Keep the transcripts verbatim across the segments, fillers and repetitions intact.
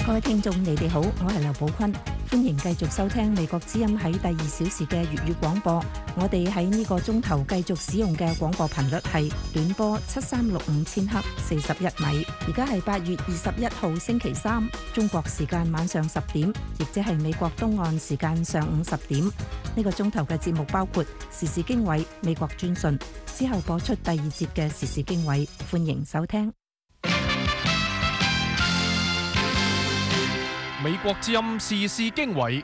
各位聽眾，你哋好，我係劉寶坤，歡迎繼續收聽美國之音喺第二小時嘅粵語廣播。我哋喺呢個鐘頭繼續使用嘅廣播頻率係短波七三六五千赫四十一米。而家係八月二十一號星期三，中國時間晚上十點，亦即係美國東岸時間上午十點。呢個鐘頭嘅節目包括時事經緯、美國專訊，之後播出第二節嘅時事經緯，歡迎收聽。 美國之音時事經緯，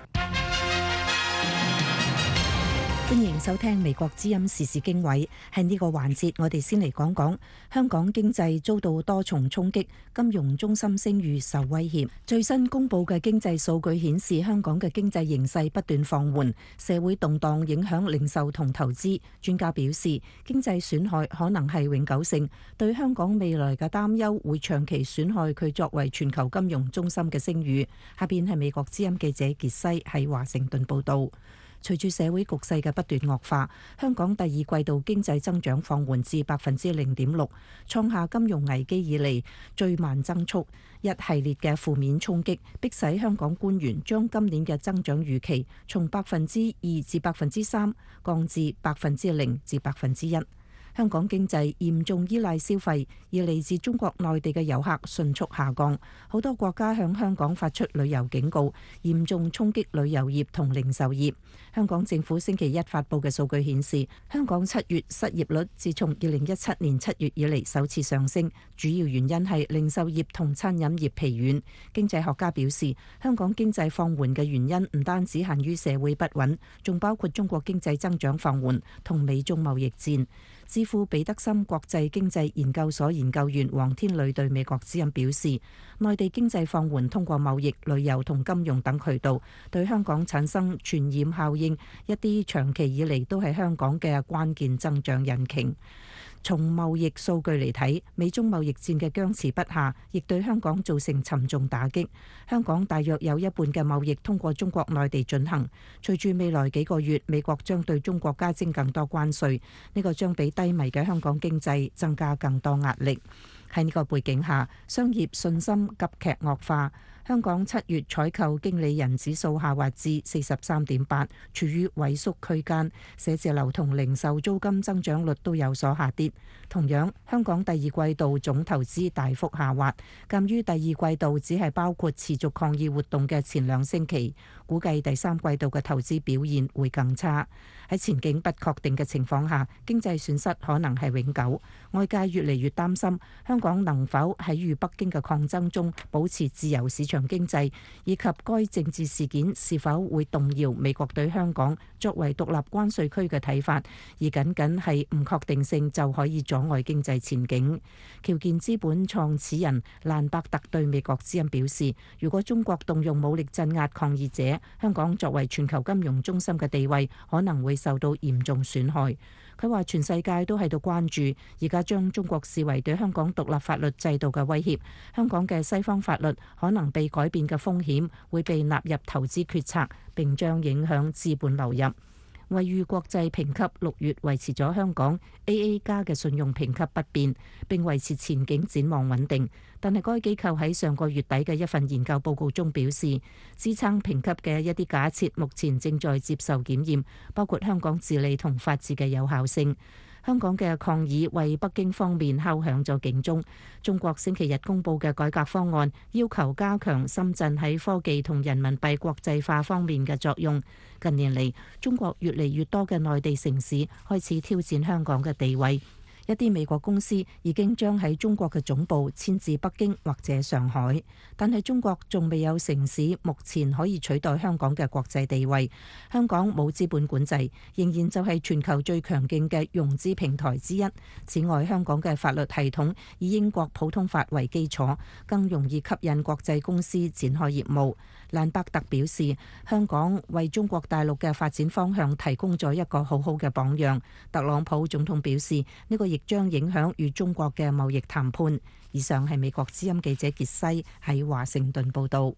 歡迎收聽美國之音時事經緯。喺呢個環節，我哋先嚟講講香港經濟遭到多重衝擊，金融中心聲譽受威脅。最新公布嘅經濟數據顯示，香港嘅經濟形勢不斷放緩，社會動盪影響零售同投資。專家表示，經濟損害可能係永久性，對香港未來嘅擔憂會長期損害佢作為全球金融中心嘅聲譽。下邊係美國之音記者傑西喺華盛頓報道。隨住社會局勢嘅不斷惡化，香港第二季度經濟增長放緩至百分之零點六，創下金融危機以嚟最慢增速。一系列嘅負面衝擊，迫使香港官員將今年嘅增長預期從百分之二至百分之三降至百分之零至百分之一。香港經濟嚴重依賴消費，而嚟自中國內地嘅遊客迅速下降，好多國家向香港發出旅遊警告，嚴重衝擊旅遊業同零售業。香港政府星期一發布嘅數據顯示，香港七月失業率自從二零一七年七月以嚟首次上升，主要原因係零售業同餐飲業疲軟。經濟學家表示，香港經濟放緩嘅原因唔單止限於社會不穩，仲包括中國經濟增長放緩同美中貿易戰。智庫彼得森國際經濟研究所研究員黃天磊對美國之音表示，內地經濟放緩通過貿易、旅遊同金融等渠道對香港產生傳染效應，一啲長期以嚟都係香港嘅關鍵增長引擎。從貿易數據嚟睇，美中貿易戰嘅僵持不下，亦對香港造成沉重打擊。香港大約有一半嘅貿易通過中國內地進行，隨住未來幾個月美國將對中國加徵更多關稅，呢個將俾低迷嘅香港經濟增加更多壓力。喺呢個背景下，商業信心急劇惡化。香港七月採購經理人指數下滑至四十三點八，處於萎縮區間。寫字樓同零售租金增長率都有所下跌。同樣，香港第二季度總投資大幅下滑，鑑於第二季度只係包括持續抗議活動嘅前兩星期，估計第三季度嘅投資表現會更差。喺前景不確定嘅情況下，經濟損失可能係永久。外界越嚟越擔心香港能否喺與北京嘅抗爭中保持自由市場經濟，以及該政治事件是否會動搖美國對香港作為獨立關稅區嘅睇法，而僅僅係唔確定性就可以阻礙經濟前景。僑建資本創始人蘭伯特對美國之音表示，如果中國動用武力鎮壓抗議者，香港作為全球金融中心嘅地位可能會受到嚴重損害。佢話全世界都喺度關注，而家將中國視為對香港獨立法律制度嘅威脅，香港嘅西方法律可能被改變嘅風險會被納入投資決策，並將影響資本流入。惠譽國際評級六月維持咗香港 A A 加嘅信用評級不變，並維持前景展望穩定。但係該機構喺上個月底嘅一份研究報告中表示，支撐評級嘅一啲假設目前正在接受檢驗，包括香港治理同法治嘅有效性。香港嘅抗議為北京方面敲響咗警鐘。中國星期日公布嘅改革方案要求加強深圳喺科技同人民幣國際化方面嘅作用。近年嚟，中國越嚟越多嘅內地城市開始挑戰香港嘅地位。一啲美國公司已經將喺中國嘅總部遷至北京或者上海，但係中國仲未有城市目前可以取代香港嘅國際地位。香港冇資本管制，仍然就係全球最強勁嘅融資平台之一。此外，香港嘅法律系統以英國普通法為基礎，更容易吸引國際公司展開業務。蘭伯特表示，香港為中國大陸嘅發展方向提供咗一個好好嘅榜樣。特朗普總統表示，呢個亦將影響與中國嘅貿易談判。以上係美國之音記者傑西喺華盛頓報道。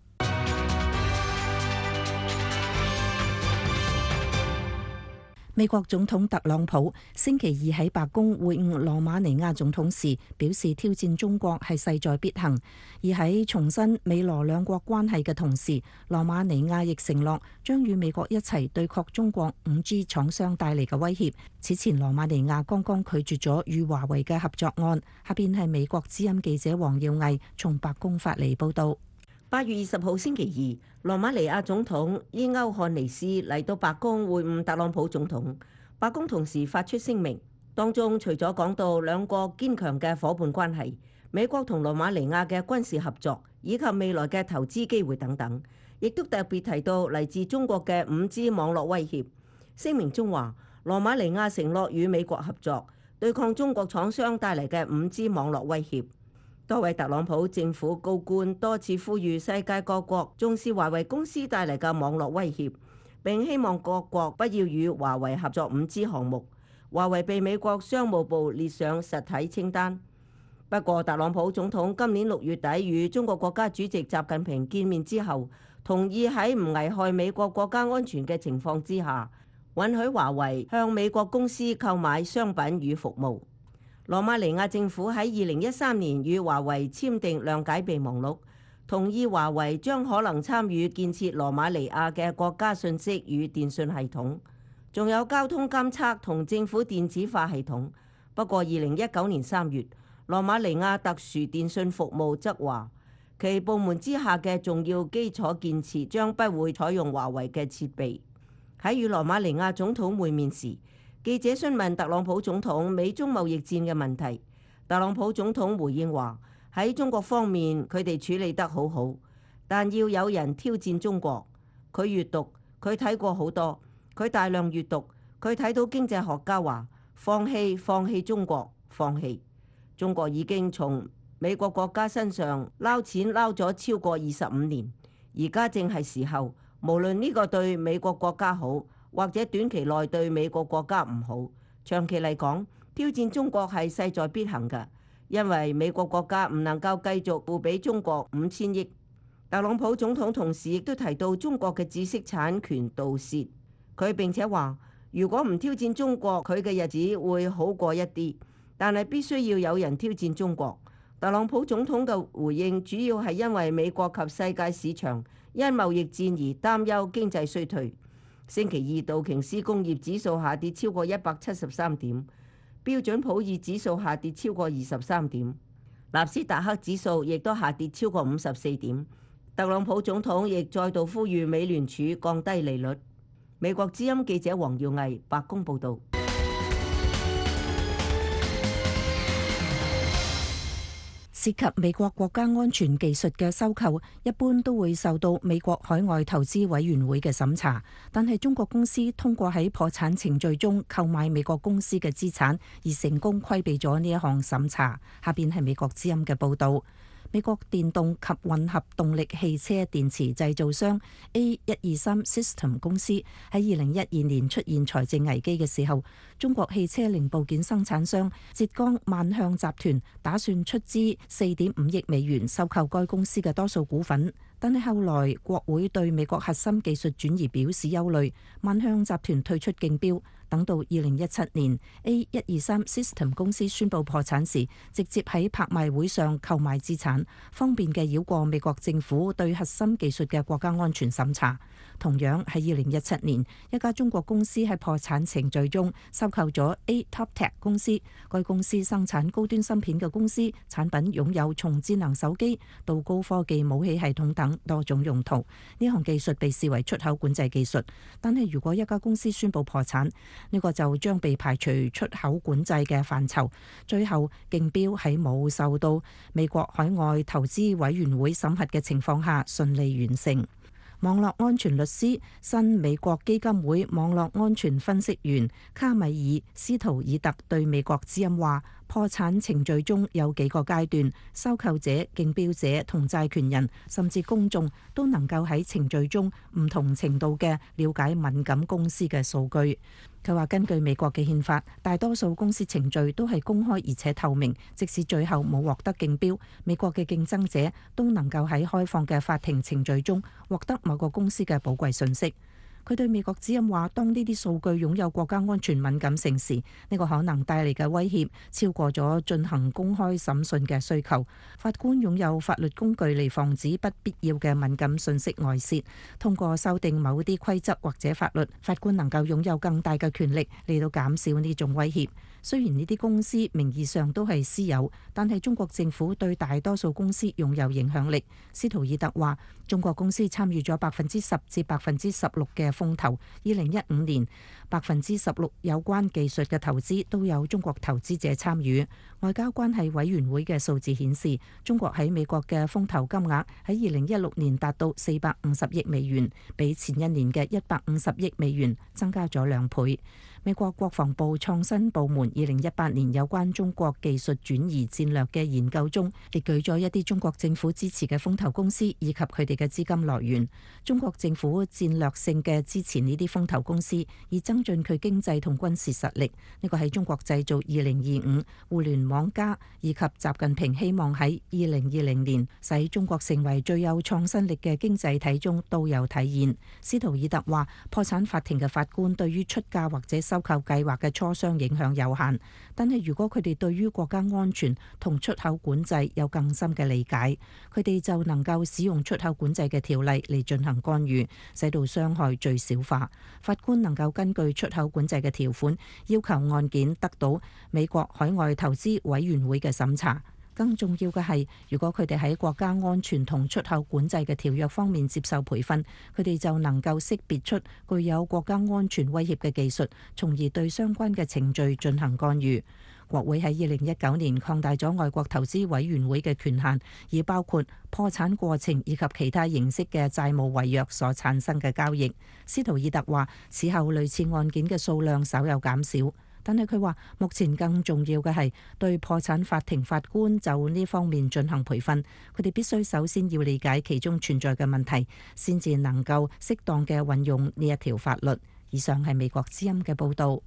美國總統特朗普星期二喺白宮會晤羅馬尼亞總統時，表示挑戰中國係勢在必行。而喺重申美羅兩國關係嘅同時，羅馬尼亞亦承諾將與美國一齊對抗中國五 G 廠商帶嚟嘅威脅。此前，羅馬尼亞剛剛拒絕咗與華為嘅合作案。下邊係美國之音記者黃耀毅從白宮發嚟報道。 八月二十號星期二，羅馬尼亞總統伊歐漢尼斯嚟到白宮會晤特朗普總統。白宮同時發出聲明，當中除咗講到兩國堅強嘅夥伴關係、美國同羅馬尼亞嘅軍事合作以及未來嘅投資機會等等，亦都特別提到嚟自中國嘅五 G 網絡威脅。聲明中話，羅馬尼亞承諾與美國合作，對抗中國廠商帶嚟嘅五 G 網絡威脅。多位特朗普政府高官多次呼籲世界各國重視華為公司帶嚟嘅網絡威脅，並希望各國不要與華為合作五 G 項目。華為被美國商務部列上實體清單。不過，特朗普總統今年六月底與中國國家主席習近平見面之後，同意喺唔危害美國國家安全嘅情況之下，允許華為向美國公司購買商品與服務。羅馬尼亞政府喺二零一三年與華為簽訂諒解備忘錄，同意華為將可能參與建設羅馬尼亞嘅國家信息與電訊系統，仲有交通監測同政府電子化系統。不過，二零一九年三月，羅馬尼亞特殊電訊服務則話，其部門之下嘅重要基礎建設將不會採用華為嘅設備。喺與羅馬尼亞總統會面時，記者詢問特朗普總統美中貿易戰嘅問題，特朗普總統回應話，喺中國方面佢哋處理得好好，但要有人挑戰中國。佢閱讀，佢睇過好多，佢大量閱讀，佢睇到經濟學家話放棄放棄中國，放棄中國已經從美國國家身上撈錢撈咗超過二十五年，而家正係時候，無論呢個對美國國家好，或者短期內對美國國家唔好，長期嚟講，挑戰中國係勢在必行嘅，因為美國國家唔能夠繼續付俾中國五千億。特朗普總統同時亦都提到中國嘅知識產權盜竊，佢並且話，如果唔挑戰中國，佢嘅日子會好過一啲，但係必須要有人挑戰中國。特朗普總統嘅回應主要係因為美國及世界市場因貿易戰而擔憂經濟衰退。星期二，道瓊斯工業指數下跌超過一百七十三點，標準普爾指數下跌超過二十三點，納斯達克指數亦都下跌超過五十四點。特朗普總統亦再度呼籲美聯儲降低利率。美國之音記者黃耀毅，白宮報導。 涉及美國國家安全技術嘅收購，一般都會受到美國海外投資委員會嘅審查。但係中國公司通過喺破產程序中購買美國公司嘅資產，而成功規避咗呢一項審查。下邊係美國之音嘅報導。美國電動及混合動力汽車電池製造商 A 一二三 System 公司喺二零一二年出現財政危機嘅時候，中國汽車零部件生產商浙江萬向集團打算出資四點五億美元收購該公司嘅多數股份。但係後來國會對美國核心技術轉移表示憂慮，萬向集團退出競標。等到二零一七年 A 一二三 System 公司宣布破產時，直接喺拍賣會上購買資產，方便嘅繞過美國政府對核心技術嘅國家安全審查。同樣喺二零一七年，一家中國公司喺破產程序中收購咗 A TopTech 公司，該公司生產高端芯片嘅公司，產品擁有從智能手機到高科技武器系統等多種用途。呢項技術被視為出口管制技術，但係如果一家公司宣布破產，呢個就將被排除出口管制嘅範疇。最後競標喺冇受到美國海外投資委員會審核嘅情況下順利完成。網絡安全律師、新美國基金會網絡安全分析員卡米爾斯圖爾特對美國之音話，破產程序中有幾個階段，收購者、競標者同債權人甚至公眾都能夠喺程序中唔同程度嘅了解敏感公司嘅數據。佢話根據美國嘅憲法，大多數公司程序都係公開而且透明，即使最後冇獲得競標，美國嘅競爭者都能夠喺開放嘅法庭程序中獲得某個公司嘅寶貴信息。 佢對美國之音話，當呢啲數據擁有國家安全敏感性時，呢個可能帶嚟嘅威脅超過咗進行公開審訊嘅需求。法官擁有法律工具嚟防止不必要嘅敏感信息外泄。通過修訂某啲規則或者法律，法官能夠擁有更大嘅權力嚟到減少呢種威脅。雖然呢啲公司名義上都係私有，但係中國政府對大多數公司擁有影響力。斯圖爾特話，中國公司參與咗百分之十至百分之十六嘅風投。二零一五年，百分之十六有關技術嘅投資都有中國投資者參與。外交關係委員會嘅數字顯示，中國喺美國嘅風投金額喺二零一六年達到四百五十億美元，比前一年嘅一百五十億美元增加咗兩倍。美國國防部創新部門二零一八年有關中國技術轉移戰略嘅研究中，列舉咗一啲中國政府支持嘅風投公司以及佢哋嘅資金來源。中國政府戰略性嘅支持呢啲風投公司，以增進佢經濟同軍事實力。呢個喺中國製造二零二五、互聯網加以及習近平希望喺二零二零年使中國成為最有創新力嘅經濟體中都有體現。斯圖爾特話，破產法庭嘅法官對於出價或者收購計劃嘅磋商影響有限，但係如果佢哋對於國家安全同出口管制有更深嘅理解，佢哋就能夠使用出口管制嘅條例嚟進行干預，使到傷害最小化。法官能夠根據出口管制嘅條款，要求案件得到美國海外投資委員會嘅審查。更重要嘅係，如果佢哋喺國家安全同出口管制嘅條約方面接受培訓，佢哋就能夠識別出具有國家安全威脅嘅技術，從而對相關嘅程序進行干預。國會喺二零一九年擴大咗外國投資委員會嘅權限，以包括破產過程以及其他形式嘅債務違約所產生嘅交易。斯圖爾特話，此後類似案件嘅數量稍有減少。但係佢話，目前更重要嘅係對破產法庭法官就呢方面進行培訓。佢哋必須首先要理解其中存在嘅問題，先至能夠適當嘅運用呢一條法律。以上係美國之音嘅報導。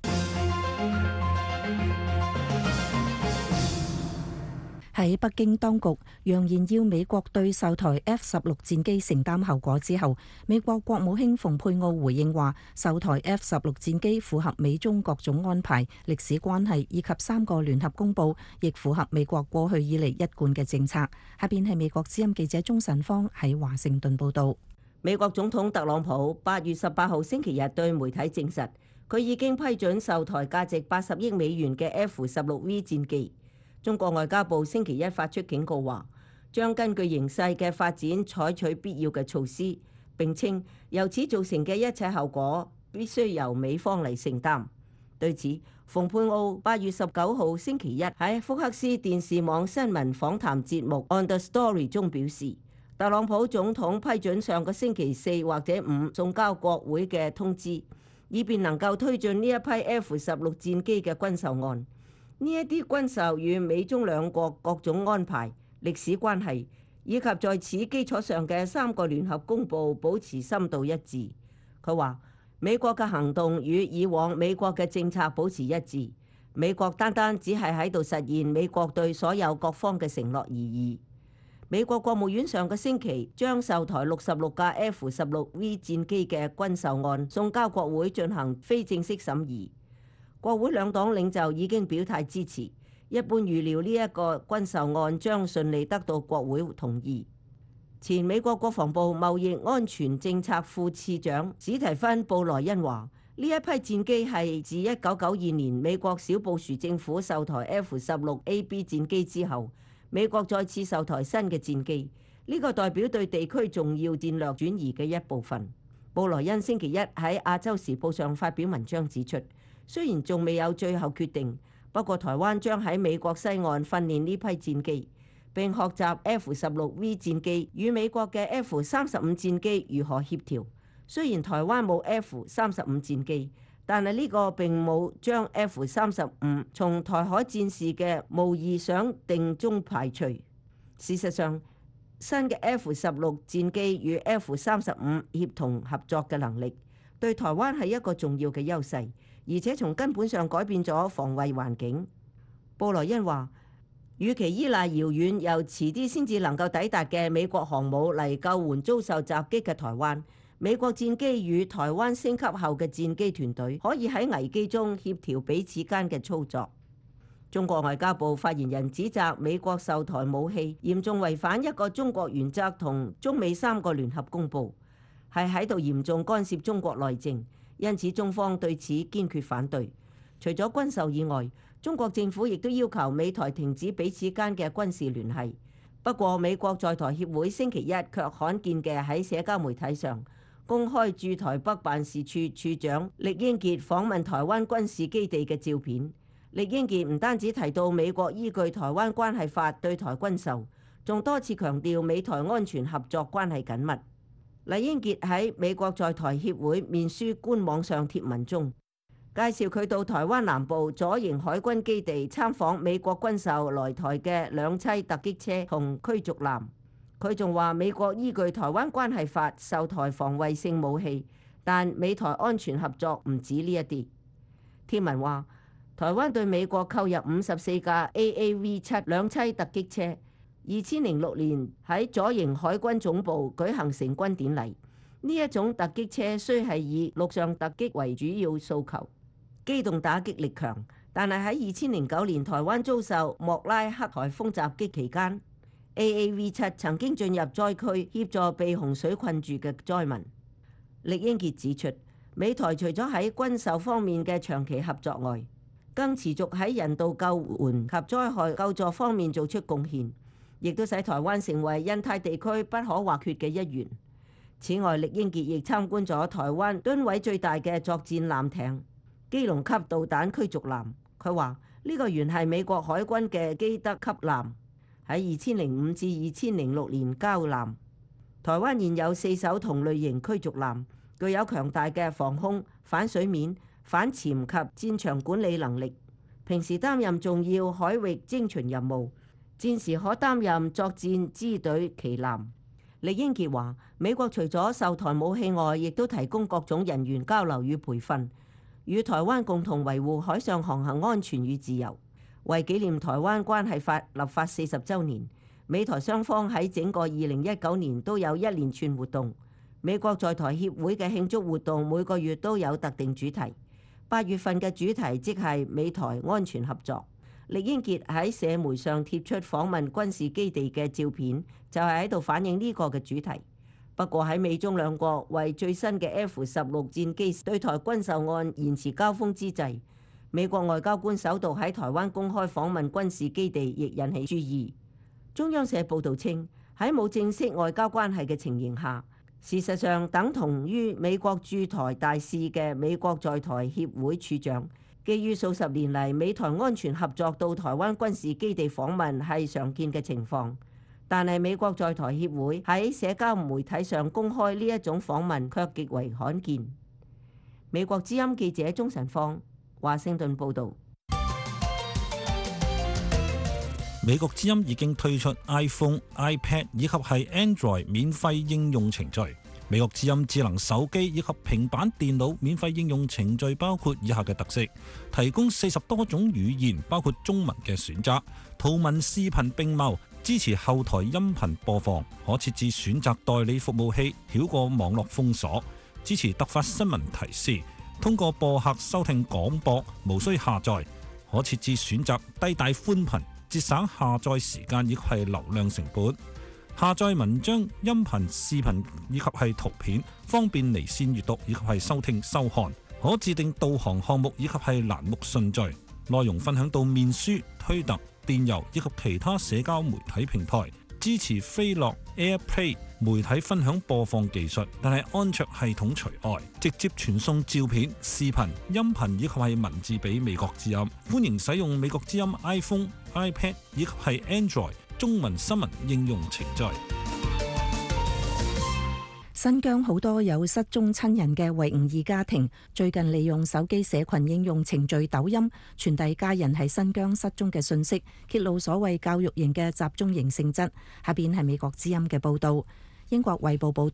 喺北京當局揚言要美國對售台 F 十六戰機承擔後果之後，美國國務卿蓬佩奧回應話，售台 F 十六戰機符合美中各種安排、歷史關係以及三個聯合公報，亦符合美國過去以嚟一貫嘅政策。下邊係美國之音記者鍾晨芳喺華盛頓報導。 美國總統特朗普八月十八號星期日對媒體證實，佢已經批准售台價值八十億美元嘅 F 十六 V 戰機。中國外交部星期一發出警告話，將根據形勢嘅發展採取必要嘅措施，並稱由此造成嘅一切後果必須由美方嚟承擔。對此，蓬佩奧八月十九號星期一喺福克斯電視網新聞訪談節目 On the Story 中表示，特朗普總統批准上個星期四或者五送交國會嘅通知，以便能夠推進呢一批 F 十六戰機嘅軍售案。呢一啲軍售與美中兩國各種安排、歷史關係以及在此基礎上嘅三個聯合公報保持深度一致。佢話，美國嘅行動與以往美國嘅政策保持一致，美國單單只係喺度實現美國對所有各方嘅承諾而已。美國國務院上個星期將售台六十六架 F 十六 V 戰機嘅軍售案送交國會進行非正式審議。國會兩黨領袖已經表態支持，一般預料呢一個軍售案將順利得到國會同意。前美國國防部貿易安全政策副次長史提芬布萊恩話：呢一批戰機係自一九九二年美國小布殊政府售台 F 十六 A B 戰機之後，美國再次售台新嘅戰機，呢、這個代表對地區重要戰略轉移嘅一部分。布萊恩星期一喺亞洲時報上發表文章指出，雖然仲未有最後決定，不過台灣將喺美國西岸訓練呢批戰機，並學習 F 十六 V 戰機與美國嘅 F 三十五戰機如何協調。雖然台灣冇 F 三十五戰機，但係呢個並冇將 F 三十五從台海戰事嘅模擬想定中排除。事實上，新嘅 F 十六戰機與 F 三十五協同合作嘅能力，對台灣係一個重要嘅優勢。而且從根本上改變咗防衛環境。布萊恩話，與其依賴遙遠又遲啲先至能夠抵達嘅美國航母嚟救援遭受襲擊嘅台灣， 美國戰機與台灣升級後嘅戰機團隊可以喺危機中協調彼此間嘅操作。中國外交部發言人指責美國售台武器嚴重違反一個中國原則同中美三個聯合公報，係喺度嚴重干涉中國內政，因此中方對此堅決反對。除咗軍售以外，中國政府亦都要求美台停止彼此間嘅軍事聯繫。不過，美國在台協會星期一卻罕見嘅喺社交媒體上公開駐台北辦事處處長酈英傑訪問台灣軍事基地嘅照片。酈英傑唔單止提到美國依據《台灣關係法》對台軍售，仲多次強調美台安全合作關係緊密。酈英傑喺美國在台協會面書官網上貼文中介紹佢到台灣南部左營海軍基地參訪美國軍售來台嘅兩棲突擊車同驅逐艦。佢仲話美國依據《台灣關係法》售台防衛性武器，但美台安全合作唔止呢一啲。貼文話台灣對美國購入五十四架 A A V 七兩棲突擊車，二千零六年喺左營海軍總部舉行成軍典禮。呢一種突擊車雖係以陸上突擊為主要訴求，機動打擊力強，但係喺二千零九年台灣遭受莫拉克颱風襲擊期間，A A V 七曾經進入災區協助被洪水困住嘅災民。酈英傑指出，美台除咗喺軍售方面嘅長期合作外，更持續喺人道救援及災害救助方面做出貢獻，亦都使台灣成為印太地區不可或缺嘅一員。此外，酈英傑亦參觀咗台灣噸位最大嘅作戰艦艇基隆級導彈驅逐艦。佢話呢個原係美國海軍嘅基德級艦，喺二千零五至二千零六年交艦。台灣現有四艘同類型驅逐艦，具有強大嘅防空、反水面、反潛及戰場管理能力，平時擔任重要海域偵巡任務，戰時可擔任作戰支隊旗艦。酈英傑話：美國除咗售台武器外，亦都提供各種人員交流與培訓，與台灣共同維護海上航行安全與自由。為紀念台灣關係法立法四十週年，美台雙方喺整個二零一九年都有一連串活動。美國在台協會嘅慶祝活動每個月都有特定主題。八月份嘅主題即係美台安全合作。酈英傑喺社媒上貼出訪問軍事基地嘅照片，就係喺度反映呢個嘅主題。不過喺美中兩國為最新嘅 F 十六戰機對台軍售案延遲交鋒之際，美國外交官首度喺台灣公開訪問軍事基地，亦引起注意。中央社報導稱，喺冇正式外交關係嘅情形下，事實上等同於美國駐台大使嘅美國在台協會處長，基於數十年嚟美台安全合作到台灣軍事基地訪問係常見嘅情況，但係美國在台協會喺社交媒體上公開呢一種訪問卻極為罕見。美國之音記者鍾晨芳華盛頓報導。 美國之音已經推出 iPhone、iPad 以及係 Android 免費應用程序。美國之音智能手機以及平板電腦免費應用程序包括以下嘅特色：提供四十多種語言，包括中文嘅選擇，圖文視頻並茂，支持後台音頻播放，可設置選擇代理服務器，繞過網絡封鎖，支持突發新聞提示，通過播客收聽廣播，無需下載，可設置選擇低帶寬頻，節省下載時間以及係流量成本。下載文章、音頻、視頻以及係圖片，方便離線閱讀以及係收聽收看。可自定導航項目以及係欄目順序。內容分享到面書、推特、電郵以及其他社交媒體平台。支持飛樂 AirPlay 媒體分享播放技術，但係安卓系統除外。直接傳送照片、視頻、音頻以及係文字俾美國之音。歡迎使用美國之音 iPhone、iPad 以及係 Android 中文新聞應用程序。 新疆好多有失蹤親人嘅維吾爾家庭，最近利用手機社群應用程序抖音傳遞家人喺新疆失蹤嘅信息，揭露所謂教育營嘅集中營性質。下邊係美國之音嘅報導。英國衛報報導，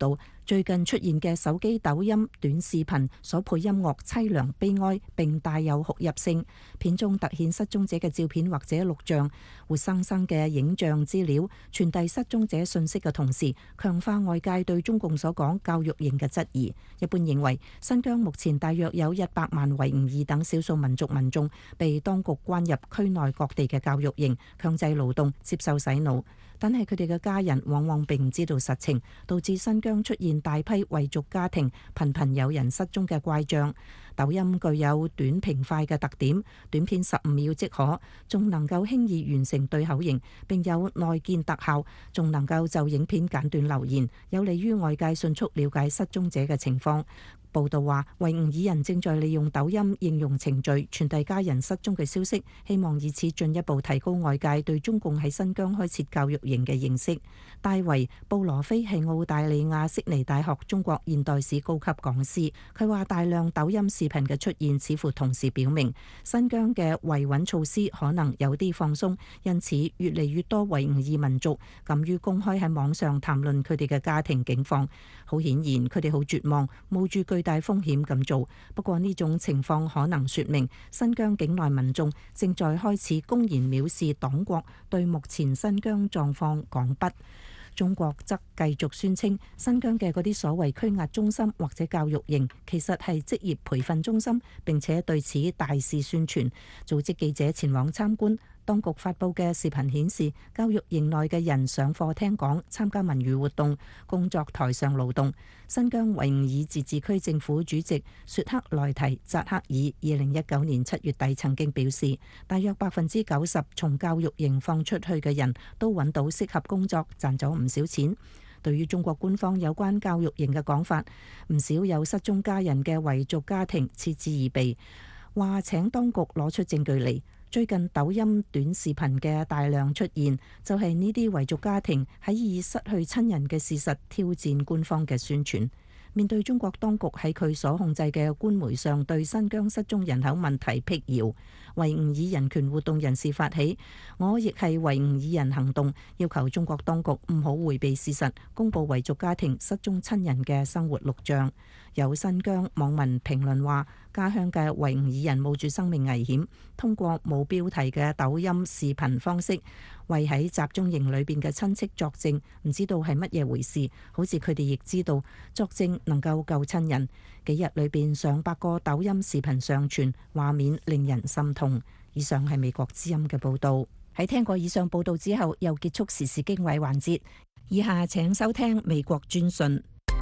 最近出現嘅手機抖音短視頻所配音樂淒涼悲哀，並帶有哭泣性，片中突顯失蹤者嘅照片或者錄像，活生生嘅影像資料，傳遞失蹤者信息嘅同時，強化外界對中共所講教育營嘅質疑。一般認為，新疆目前大約有一百萬維吾爾等少數民族民眾被當局關入區內各地嘅教育營，強制勞動，接受洗腦。但係佢哋嘅家人往往並唔知道實情，導致新疆出現大批維族家庭頻頻有人失蹤嘅怪象。抖音具有短平快嘅特點，短片十五秒即可，仲能夠輕易完成對口型，並有內建特效，仲能夠就影片簡短留言，有利於外界迅速了解失蹤者嘅情況。報道話，維吾爾人正在利用抖音應用程序傳遞家人失蹤嘅消息，希望以此進一步提高外界對中共喺新疆開設教育營嘅認識。戴維布羅菲係澳大利亞悉尼大學中國現代史高級講師，佢話大量抖音視頻嘅出現，似乎同時表明新疆嘅維穩措施可能有啲放鬆，因此越嚟越多維吾爾民族敢於公開喺網上談論佢哋嘅家庭境況。好顯然，佢哋好絕望，冒住巨大風險咁做。不過呢種情況可能說明新疆境內民眾正在開始公然藐視黨國對目前新疆狀況講不。中國則繼續宣稱新疆嘅嗰啲所謂拘押中心或者教育營其實係職業培訓中心，並且對此大肆宣傳，組織記者前往參觀。當局發布嘅視頻顯示，教育營內嘅人上課聽講、參加文娛活動、工作台上勞動。新疆維吾爾自治區政府主席雪克萊提扎克爾二零一九年七月底曾經表示，大約百分之九十從教育營放出去嘅人都揾到適合工作，賺咗唔少錢。對於中國官方有關教育營嘅講法，唔少有失蹤家人嘅維族家庭嗤之以鼻，話請當局攞出證據嚟。最近抖音短視頻嘅大量出現，就係呢啲維族家庭喺以失去親人嘅事實挑戰官方嘅宣傳。面對中國當局喺佢所控制嘅官媒上對新疆失蹤人口問題闢謠，維吾爾人權活動人士發起我亦係維吾爾人行動，要求中國當局唔好迴避事實，公佈維族家庭失蹤親人嘅生活錄像。有新疆網民評論話，家鄉嘅維吾爾人冒住生命危險，通過冇標題嘅抖音視頻方式，為喺集中營裏邊嘅親戚作證，唔知道係乜嘢回事。好似佢哋亦知道作證能夠救親人。幾日裏邊上百個抖音視頻上傳，畫面令人心痛。以上係美國之音嘅報導。喺聽過以上報導之後，又結束時事經緯環節。以下請收聽美國專訊。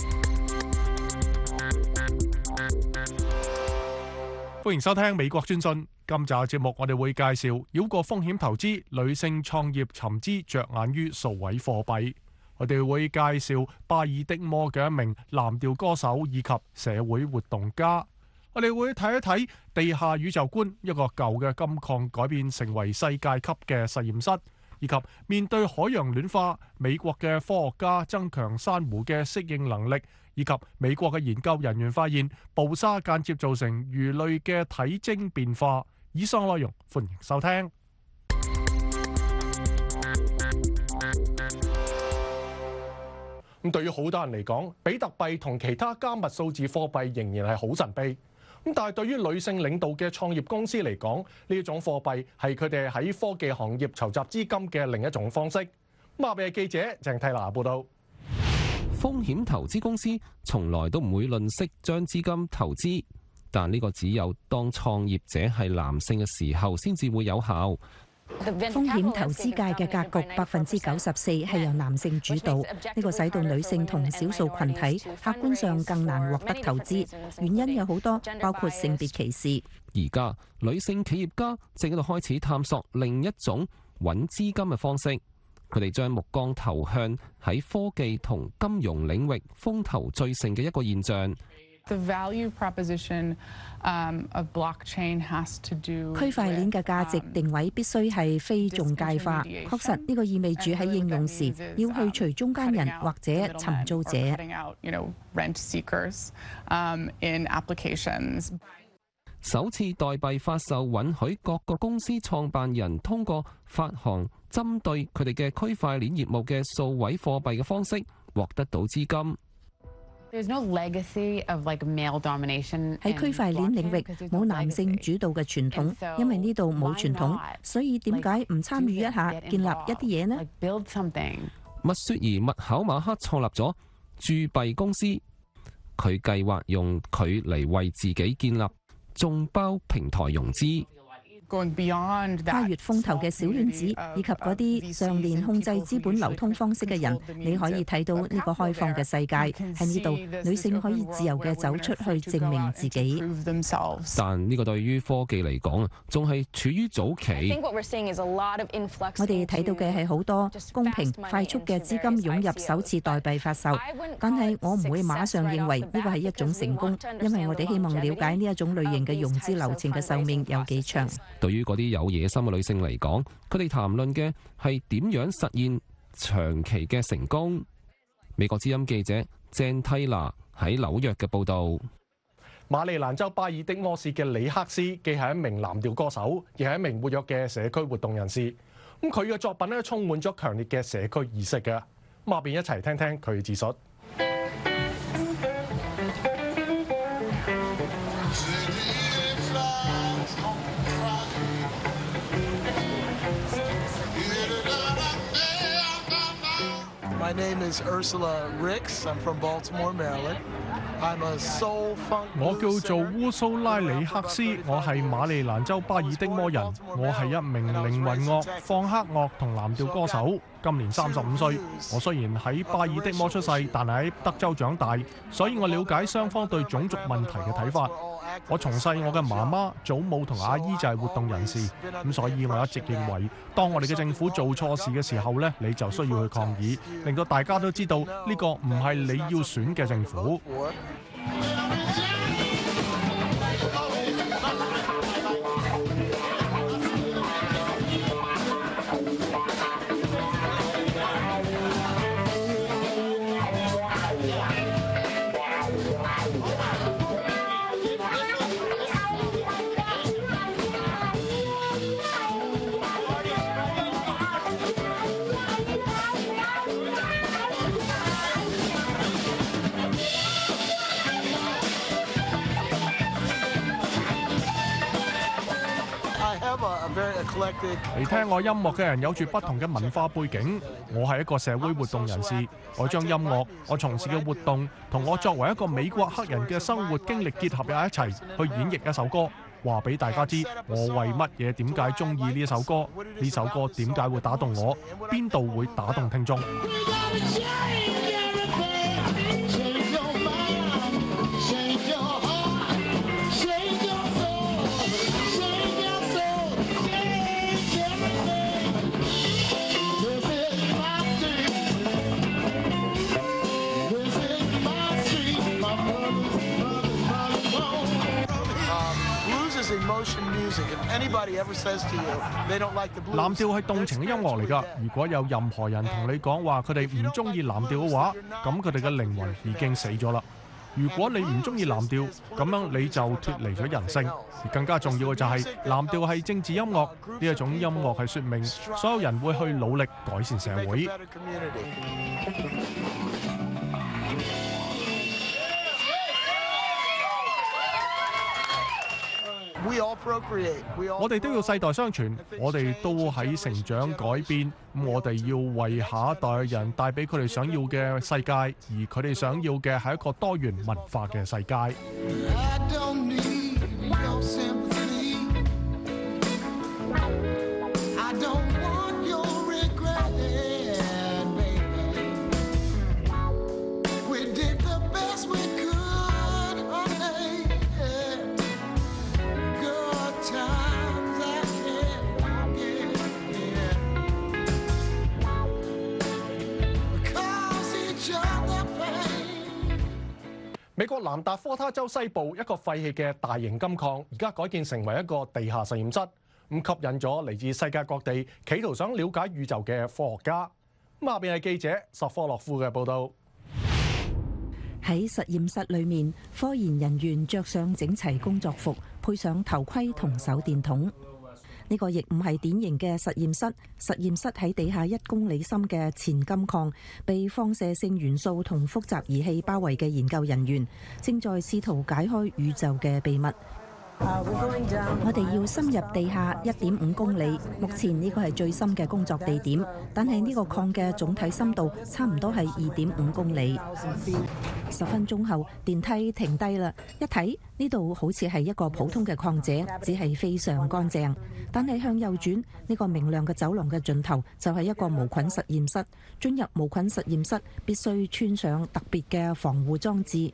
歡迎收聽美國專訊。今集嘅節目，我哋會介紹繞過風險投資，女性創業尋資着眼於數位貨幣。我哋會介紹巴爾的摩嘅一名藍調歌手以及社會活動家。我哋會睇一睇地下宇宙觀，一個舊嘅金礦改變成為世界級嘅實驗室，以及面對海洋暖化，美國嘅科學家增強珊瑚嘅適應能力。以及美國嘅研究人員發現，捕鯊間接造成魚類嘅體徵變化。以上內容歡迎收聽。咁對於好多人嚟講，比特幣同其他加密數字貨幣仍然係好神秘。咁但係對於女性領導嘅創業公司嚟講，呢一種貨幣係佢哋喺科技行業籌集資金嘅另一種方式。咁啊，俾記者鄭蒂娜報道。 風險投資公司從來都唔會吝嗇將資金投資，但呢個只有當創業者係男性嘅時候先至會有效。 風險投資界嘅格局百分之九十四係由男性主導，呢個使到女性同少數群體客觀上更難獲得投資。原因有好多，包括性別歧視。 而家女性企業家正喺度開始探索另一種揾資金嘅方式。佢哋將目光投向喺科技同金融領域風頭最盛嘅一個現象。 The value proposition of blockchain has to do 區塊鏈嘅價值定位必須係非中介化。確實呢個意味住喺應用時要去除中間人或者尋租者。 首次代幣發售允許各個公司創辦人通過發行針對佢哋嘅區塊鏈業務嘅數位貨幣嘅方式獲得到資金。 There's no legacy of like male domination 喺區塊鏈領域冇男性主導嘅傳統，因為呢度冇傳統，所以點解唔參與一下建立一啲嘢呢？ like build something. 麥雪兒麥考馬克創立咗鑄幣公司，佢計劃用佢嚟為自己建立眾包平台融資。 跨越風頭嘅小圈子，以及嗰啲常年控制資本流通方式嘅人，你可以睇到呢個開放嘅世界喺呢度，女性可以自由嘅走出去證明自己。 但呢個對於科技嚟講，仲係處於早期。 我哋睇到嘅係好多公平快速嘅資金湧入首次代幣發售，但係我唔會馬上認為呢個係一種成功，因為我哋希望了解呢一種類型嘅融資流程嘅壽命有幾長。 對於嗰啲有野心嘅女性嚟講，佢哋談論嘅係點樣實現長期嘅成功。美國之音記者鄭蒂娜喺紐約嘅報導。 馬里蘭州巴爾的摩市嘅里克斯既係一名藍調歌手，亦係一名活躍嘅社區活動人士。咁佢嘅作品咧充滿咗強烈嘅社區意識嘅。咁下邊一齊聽聽佢嘅自述。 My name is Ursula Ricks. I'm from Baltimore, Maryland. I'm a soul funk. 我叫做烏蘇拉里克斯，我係馬里蘭州巴爾的摩人。我係一名靈魂樂、放克樂同藍調歌手。今年三十五歲。我雖然喺巴爾的摩出世，但係喺德州長大，所以我了解雙方對種族問題嘅睇法。我從細我嘅媽媽、祖母同阿姨就係活動人士，咁所以我一直認為，當我哋嘅政府做錯事嘅時候呢，你就需要去抗議，令到大家都知道呢個唔係你要選嘅政府。嚟聽我音樂嘅人有住不同嘅文化背景，我係一個社會活動人士，我將音樂、我從事嘅活動同我作為一個美國黑人嘅生活經歷結合喺一齊，去演繹一首歌，話俾大家知我為乜嘢點解中意呢一首歌，呢首歌點解會打動我，邊度會打動聽眾。藍調係動情嘅音樂嚟㗎。如果有任何人同你講話佢哋唔中意藍調嘅話，咁佢哋嘅靈魂已經死咗啦。如果你唔中意藍調，咁樣你就脫離咗人性。而更加重要嘅就係藍調係政治音樂，呢一種音樂係説明所有人會去努力改善社會。我哋都要世代相傳，我哋都喺成長改變，咁我哋要為下一代嘅人帶俾佢哋想要嘅世界，而佢哋想要嘅係一個多元文化嘅世界。美國南達科他州西部一個廢棄嘅大型金礦，而家改建成為一個地下實驗室，咁吸引咗嚟自世界各地企圖想了解宇宙嘅科學家。咁下邊係記者索科洛夫嘅報導。 喺實驗室裏面，科研人員着上整齊工作服，配上頭盔同手電筒。 呢個亦唔係典型嘅實驗室。實驗室喺地下一公里深嘅前金礦，被放射性元素同複雜儀器包圍嘅研究人員正在試圖解開宇宙嘅秘密。我哋要深入地下一點五公里，目前呢個係最深嘅工作地點，但係呢個礦嘅總體深度差唔多係二點五公里。十分鐘後，電梯停低啦，一睇呢度好似係一個普通嘅礦井，只係非常乾淨。但係向右轉，呢個明亮嘅走廊嘅盡頭就係一個無菌實驗室。進入無菌實驗室必須穿上特別嘅防護裝置。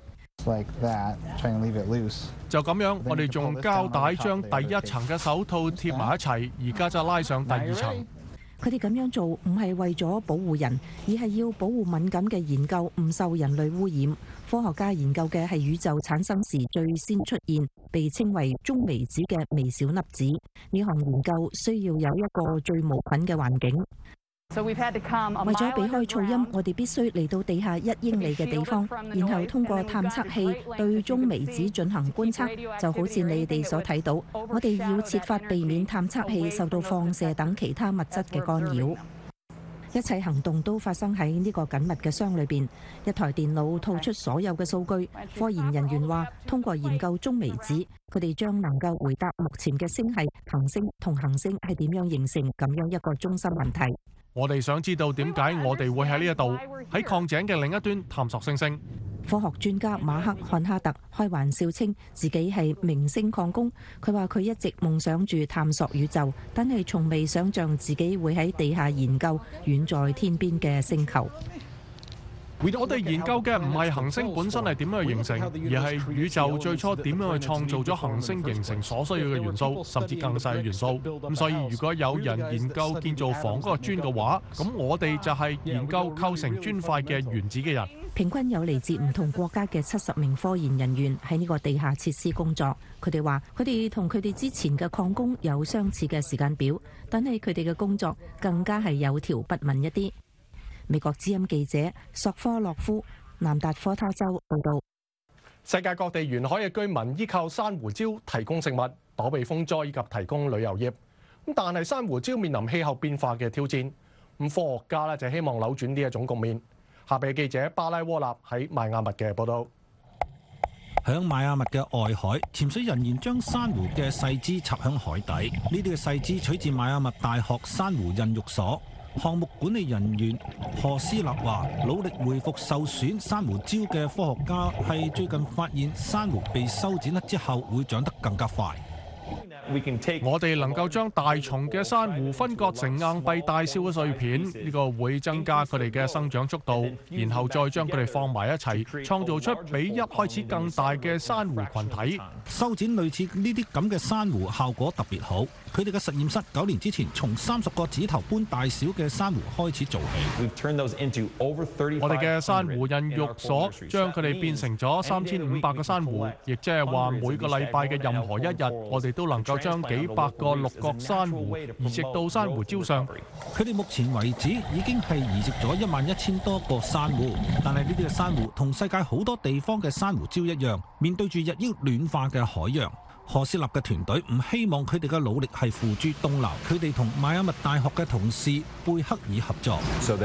就咁樣，我哋用膠帶將第一層嘅手套貼埋一齊，而家就拉上第二層。 佢哋咁樣做唔係為咗保護人，而係要保護敏感嘅研究唔受人類污染。科學家研究嘅係宇宙產生時最先出現，被稱為中微子嘅微小粒子。呢項研究需要有一個最無菌嘅環境。為咗避開噪音，我哋必須嚟到地下一英里嘅地方，然後通過探測器對中微子進行觀測，就好似你哋所睇到。我哋要設法避免探測器受到放射等其他物質嘅干擾。一切行動都發生喺呢個緊密嘅箱裏邊。一台電腦吐出所有嘅數據。科研人員話，通過研究中微子，佢哋將能夠回答目前嘅星系、行星同行星係點樣形成咁樣一個中心問題。 我哋想知道點解我哋會喺呢一度，喺礦井嘅另一端探索星星。 科學專家馬克漢哈特開玩笑稱自己係明星礦工。佢話佢一直夢想住探索宇宙，但係從未想像自己會喺地下研究遠在天邊嘅星球。 我哋研究嘅唔係行星本身係點樣去形成，而係宇宙最初點樣去創造咗行星形成所需要嘅元素，甚至更細嘅元素。咁所以如果有人研究建造房嗰個磚嘅話，咁我哋就係研究構成磚塊嘅原子嘅人。 平均有嚟自唔同國家嘅七十名科研人員喺呢個地下設施工作。佢哋話佢哋同佢哋之前嘅礦工有相似嘅時間表，但係佢哋嘅工作更加係有條不紊一啲。美國之音記者索科洛夫，南達科他州報道。 世界各地沿海嘅居民依靠珊瑚礁提供食物、躲避風災以及提供旅遊業。咁但係珊瑚礁面臨氣候變化嘅挑戰。咁科學家咧就希望扭轉呢一種局面。下邊記者巴拉沃納喺邁阿密嘅報道。 響邁阿密嘅外海，潛水人員將珊瑚嘅細枝插響海底。呢啲嘅細枝取自邁阿密大學珊瑚孕育所。項目管理人員何斯勒話：努力恢復受損珊瑚礁嘅科學家係最近發現珊瑚被修剪咗之後會長得更加快。 我哋能夠將大蟲嘅珊瑚分割成硬幣大小嘅碎片，呢個會增加佢哋嘅生長速度，然後再將佢哋放埋一齊，創造出比一開始更大嘅珊瑚群體。 修剪類似呢啲咁嘅珊瑚效果特別好。佢哋嘅實驗室九年之前從三十個指頭般大小嘅珊瑚開始做起。 我哋嘅珊瑚孕育所將佢哋變成咗三千五百個珊瑚，亦即係話每個禮拜嘅任何一日，我哋都能夠將幾百個六角珊瑚移植到珊瑚礁上。 佢哋目前為止已經係移植咗一萬一千多個珊瑚，但係呢啲嘅珊瑚同世界好多地方嘅珊瑚礁一樣，面對住日益暖化嘅海洋。何斯立嘅團隊唔希望佢哋嘅努力係付諸東流，佢哋同邁阿密大學嘅同事貝克爾合作。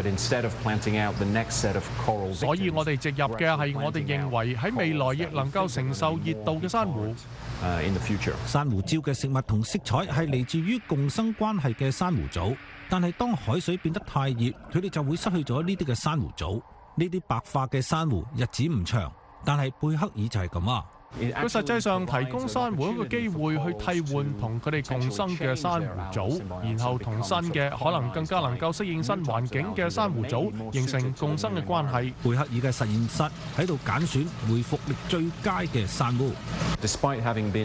所以我哋植入嘅係我哋認為喺未來亦能夠承受熱度嘅珊瑚。 珊瑚礁嘅食物同色彩係嚟自於共生關係嘅珊瑚藻，但係當海水變得太熱，佢哋就會失去咗呢啲嘅珊瑚藻。呢啲白化嘅珊瑚日子唔長，但係貝克爾就係咁啊。 佢實際上提供珊瑚一個機會去替換同佢哋共生嘅珊瑚藻，然後同新嘅可能更加能夠適應新環境嘅珊瑚藻形成共生嘅關係。 貝克爾嘅實驗室喺度揀選回復力最佳嘅珊瑚。 雖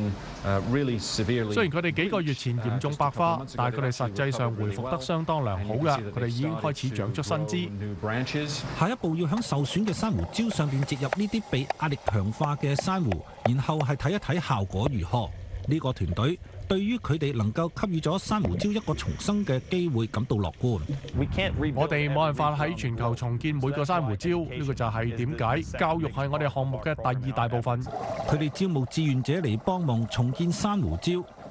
然佢哋幾個月前嚴重白化，但係佢哋實際上回復得相當良好㗎。佢哋已經開始長出新枝。 下一步要喺受損嘅珊瑚礁上邊植入呢啲被壓力強化嘅珊瑚，然後係睇一睇效果如何。呢個團隊對於佢哋能夠給予咗珊瑚礁一個重生嘅機會感到樂觀。 我哋冇辦法喺全球重建每個珊瑚礁，呢個就係點解教育係我哋項目嘅第二大部分。 佢哋招募志願者嚟幫忙重建珊瑚礁。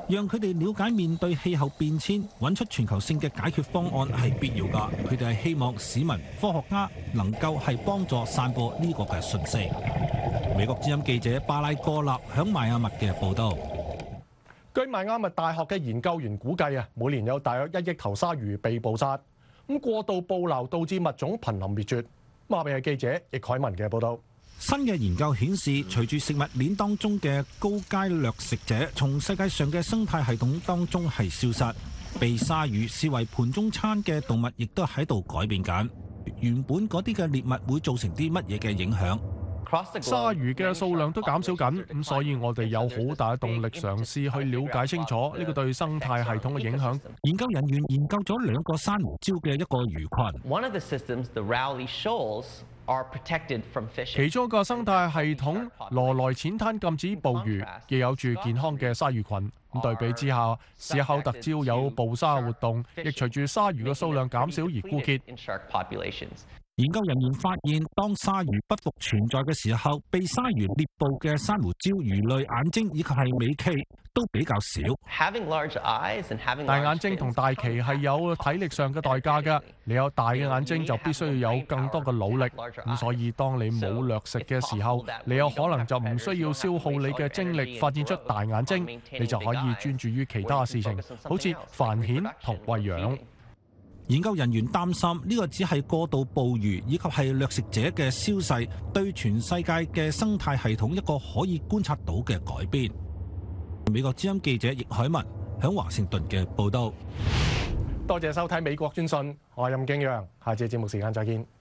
讓佢哋了解面對氣候變遷，揾出全球性嘅解決方案係必要㗎。佢哋係希望市民、科學家能夠係幫助散播呢個嘅訊息。美國之音記者巴拉哥納響邁阿密嘅報導。 據邁阿密大學嘅研究員估計啊，每年有大約一億頭鯊魚被捕殺，咁過度捕撈導致物種瀕臨滅絕。馬比係記者易凱文嘅報導。 新嘅研究顯示，隨住食物鏈當中嘅高階掠食者從世界上嘅生態系統當中係消失，被鯊魚視為盤中餐嘅動物亦都喺度改變緊。原本嗰啲嘅獵物會造成啲乜嘢嘅影響？ 鯊魚嘅數量都減少緊，咁所以我哋有好大嘅動力嘗試去了解清楚呢個對生態系統嘅影響。 研究人員研究咗兩個珊瑚礁嘅一個魚群。 One of the systems, the Rowley Shoals, are protected from fishing. 其中一個生態系統羅萊淺灘禁止捕魚，亦有住健康嘅鯊魚群。咁對比之下，史考特礁有捕鯊活動，亦隨住鯊魚嘅數量減少而枯竭。 研究人員發現，當鯊魚不復存在嘅時候，被鯊魚獵捕嘅珊瑚礁魚類眼睛以及係尾鰭都比較少。 大眼睛同大鰭係有體力上嘅代價㗎。你有大嘅眼睛就必須要有更多嘅努力。咁所以當你冇掠食嘅時候，你有可能就唔需要消耗你嘅精力發展出大眼睛，你就可以專注於其他事情，好似繁衍同餵養。 研究人員擔心呢個只係過度捕魚以及係掠食者嘅消逝對全世界嘅生態系統一個可以觀察到嘅改變。美國之音記者易凱文響華盛頓嘅報導。 多謝收睇美國專訊，我係任敬陽，下次節目時間再見。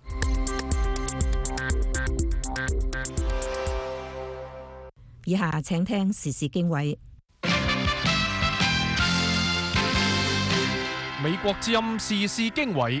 以下請聽時事經緯。 美國之音時事經緯，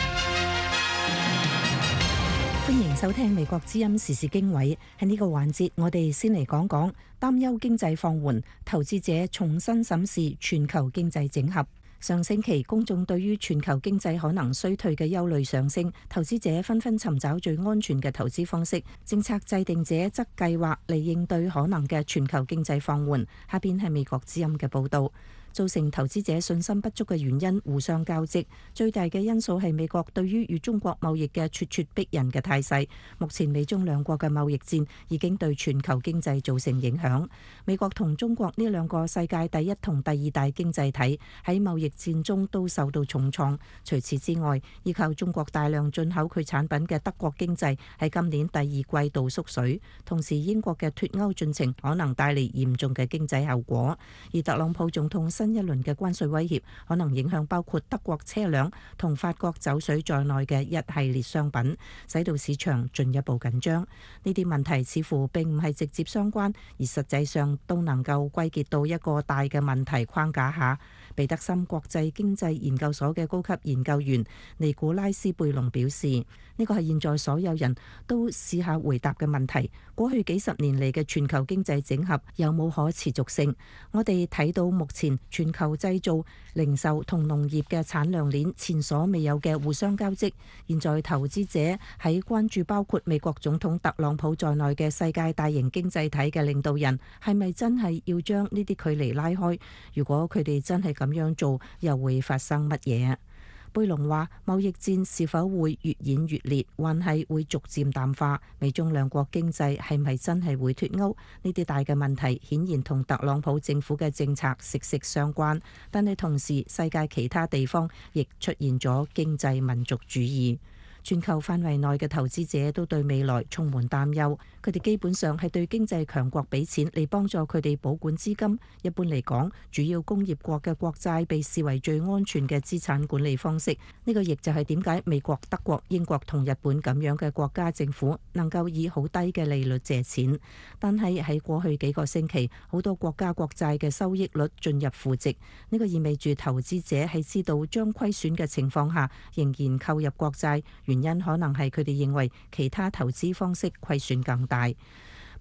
歡迎收聽美國之音時事經緯。喺呢個環節，我哋先嚟講講擔憂經濟放緩，投資者重新審視全球經濟整合。上星期，公眾對於全球經濟可能衰退嘅憂慮上升，投資者紛紛尋找最安全嘅投資方式，政策制定者則計劃嚟應對可能嘅全球經濟放緩。下邊係美國之音嘅報導。造成投資者信心不足嘅原因互相交織，最大嘅因素係美國對於與中國貿易嘅咄咄逼人嘅態勢。目前美中兩國嘅貿易戰已經對全球經濟造成影響。美國同中國呢兩個世界第一同第二大經濟體喺貿易戰中都受到重創。除此之外，依靠中國大量進口佢產品嘅德國經濟喺今年第二季度縮水，同時英國嘅脫歐進程可能帶嚟嚴重嘅經濟後果。而特朗普總統新一輪嘅關稅威脅可能影響包括德國車輛同法國酒水在內嘅一系列商品，使到市場進一步緊張。呢啲問題似乎並唔係直接相關，而實際上都能夠歸結到一個大嘅問題框架下。彼得森國際經濟研究所嘅高級研究員尼古拉斯貝隆表示，呢個係現在所有人都試下回答嘅問題。過去幾十年嚟嘅全球經濟整合有冇可持續性？我哋睇到目前全球製造、零售同農業嘅產量鏈前所未有嘅互相交織。現在投資者喺關注包括美國總統特朗普在內嘅世界大型經濟體嘅領導人，係咪真係要將呢啲距離拉開？如果佢哋真係咁樣做，又會發生乜嘢？貝隆話：貿易戰是否會越演越烈，還係會逐漸淡化？美中兩國經濟係咪真係會脫鈎？呢啲大嘅問題顯然同特朗普政府嘅政策息息相關，但係同時世界其他地方亦出現咗經濟民族主義。全球範圍內嘅投資者都對未來充滿擔憂，佢哋基本上係對經濟強國俾錢嚟幫助佢哋保管資金。一般嚟講，主要工業國嘅國債被視為最安全嘅資產管理方式。呢個亦就係點解美國、德國、英國同日本咁樣嘅國家政府能夠以好低嘅利率借錢。但係喺過去幾個星期，好多國家國債嘅收益率進入負值。呢個意味住投資者喺知道將虧損嘅情況下，仍然購入國債。原因可能係佢哋認為其他投資方式虧損更大。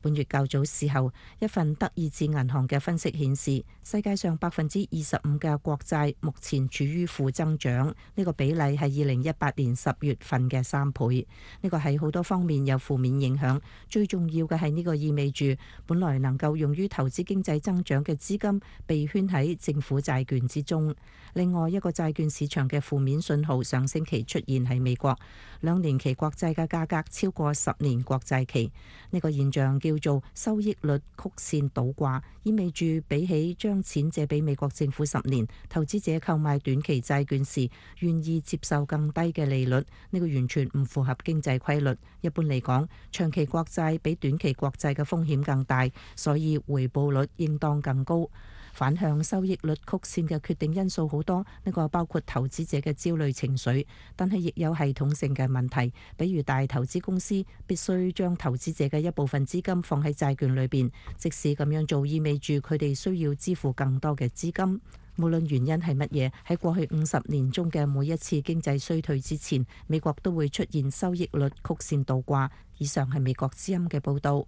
本月較早時候，一份德意志銀行嘅分析顯示，世界上百分之二十五嘅國債目前處於負增長，呢個比例係二零一八年十月份嘅三倍。呢個喺好多方面有負面影響，最重要嘅係呢個意味住本來能夠用於投資經濟增長嘅資金被圈喺政府債券之中。另外一個債券市場嘅負面信號上星期出現喺美國，兩年期國債嘅價格超過十年國債期。呢個現象叫做收益率曲線倒掛，意味住比起將錢借俾美國政府十年，投資者購買短期債券時願意接受更低嘅利率。呢個完全唔符合經濟規律。一般嚟講，長期國債比短期國債嘅風險更大，所以回報率應當更高。反向收益率曲線嘅決定因素好多，呢個包括投資者嘅焦慮情緒，但係亦有系統性嘅問題，比如大投資公司必須將投資者嘅一部分資金放喺債券裏邊，即使咁樣做意味住佢哋需要支付更多嘅資金。無論原因係乜嘢，喺過去五十年中嘅每一次經濟衰退之前，美國都會出現收益率曲線倒掛。以上係美國之音嘅報導。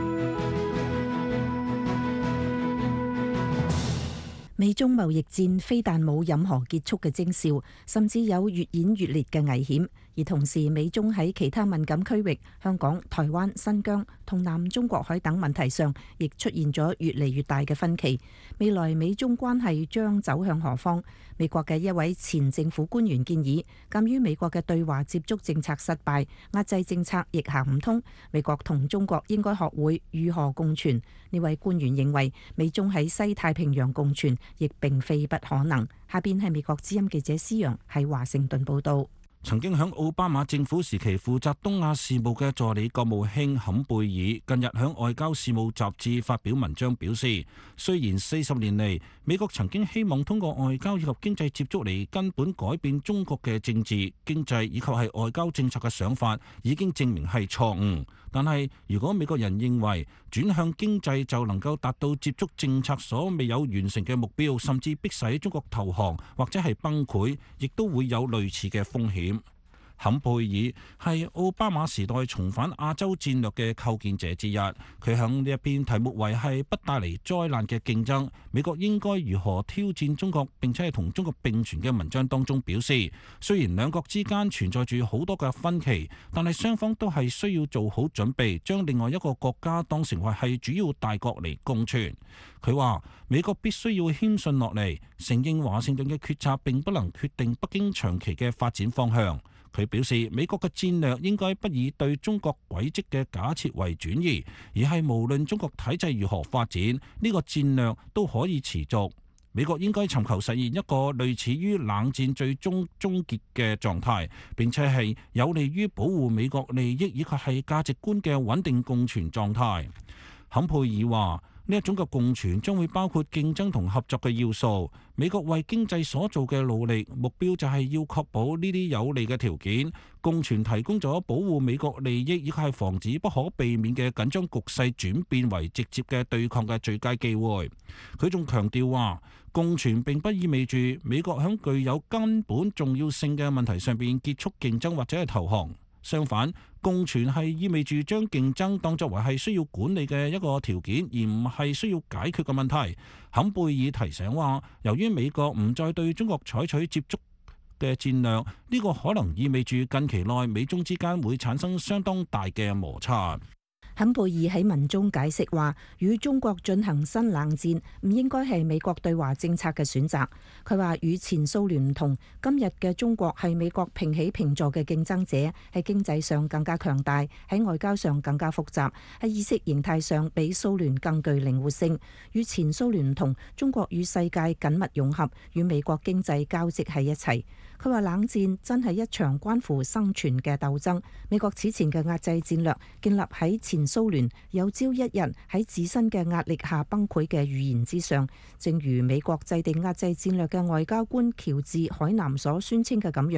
美中貿易戰非但冇任何結束嘅徵兆，甚至有越演越烈嘅危險。而同時，美中喺其他敏感區域，香港、台灣、新疆同南中國海等問題上，亦出現咗越嚟越大嘅分歧。未來美中關係將走向何方？美國嘅一位前政府官員建議，鑑於美國嘅對華接觸政策失敗，壓制政策亦行唔通，美國同中國應該學會如何共存。呢位官員認為，美中喺西太平洋共存亦並非不可能。下邊係美國之音記者施陽喺華盛頓報道。 曾經喺奧巴馬政府時期負責東亞事務嘅助理國務卿坎貝爾近日喺外交事務雜誌發表文章表示，雖然四十年嚟美國曾經希望通過外交以及經濟接觸嚟根本改變中國嘅政治、經濟以及係外交政策嘅想法已經證明係錯誤，但係如果美國人認為轉向經濟就能夠達到接觸政策所未有完成嘅目標，甚至迫使中國投降或者係崩潰，亦都會有類似嘅風險。坎貝爾係奧巴馬時代重返亞洲戰略嘅構建者之一，佢響呢一篇題目為係不帶嚟災難嘅競爭，美國應該如何挑戰中國並且係同中國並存嘅文章當中表示，雖然兩國之間存在住好多嘅分歧，但係雙方都係需要做好準備，將另外一個國家當成為係主要大國嚟共存。佢話美國必須要謙遜落嚟，承認華盛頓嘅決策並不能決定北京長期嘅發展方向。佢表示，美國嘅戰略應該不以對中國軌跡嘅假設為轉移，而係無論中國體制如何發展，呢個戰略都可以持續。美國應該尋求實現一個類似於冷戰最終終結嘅狀態，並且係有利於保護美國利益以及係價值觀嘅穩定共存狀態。坎佩爾話：呢一種嘅共存將會包括競爭同合作嘅要素。美國為經濟所做嘅努力，目標就係要確保呢啲有利嘅條件。共存提供咗保護美國利益以及係防止不可避免嘅緊張局勢轉變為直接嘅對抗嘅最佳機會。佢仲強調話，共存並不意味住美國喺具有根本重要性嘅問題上邊結束競爭或者係投降。相反，共存係意味住將競爭當作為係需要管理嘅一個條件，而唔係需要解決嘅問題。坎貝爾提醒話，由於美國唔再對中國採取接觸嘅戰略，呢個可能意味住近期內美中之間會產生相當大嘅摩擦。 坎貝爾喺文中解釋話，與中國進行新冷戰唔應該係美國對華政策嘅選擇。佢話與前蘇聯唔同，今日嘅中國係美國平起平坐嘅競爭者，喺經濟上更加強大，喺外交上更加複雜，喺意識形態上比蘇聯更具靈活性。與前蘇聯唔同，中國與世界緊密融合，與美國經濟交織喺一齊。佢話冷戰真係一場關乎生存嘅鬥爭。美國此前嘅壓制戰略建立喺前蘇聯有朝一日喺自身嘅壓力下崩潰嘅預言之上，正如美國制定壓制戰略嘅外交官喬治海南所宣稱嘅咁樣，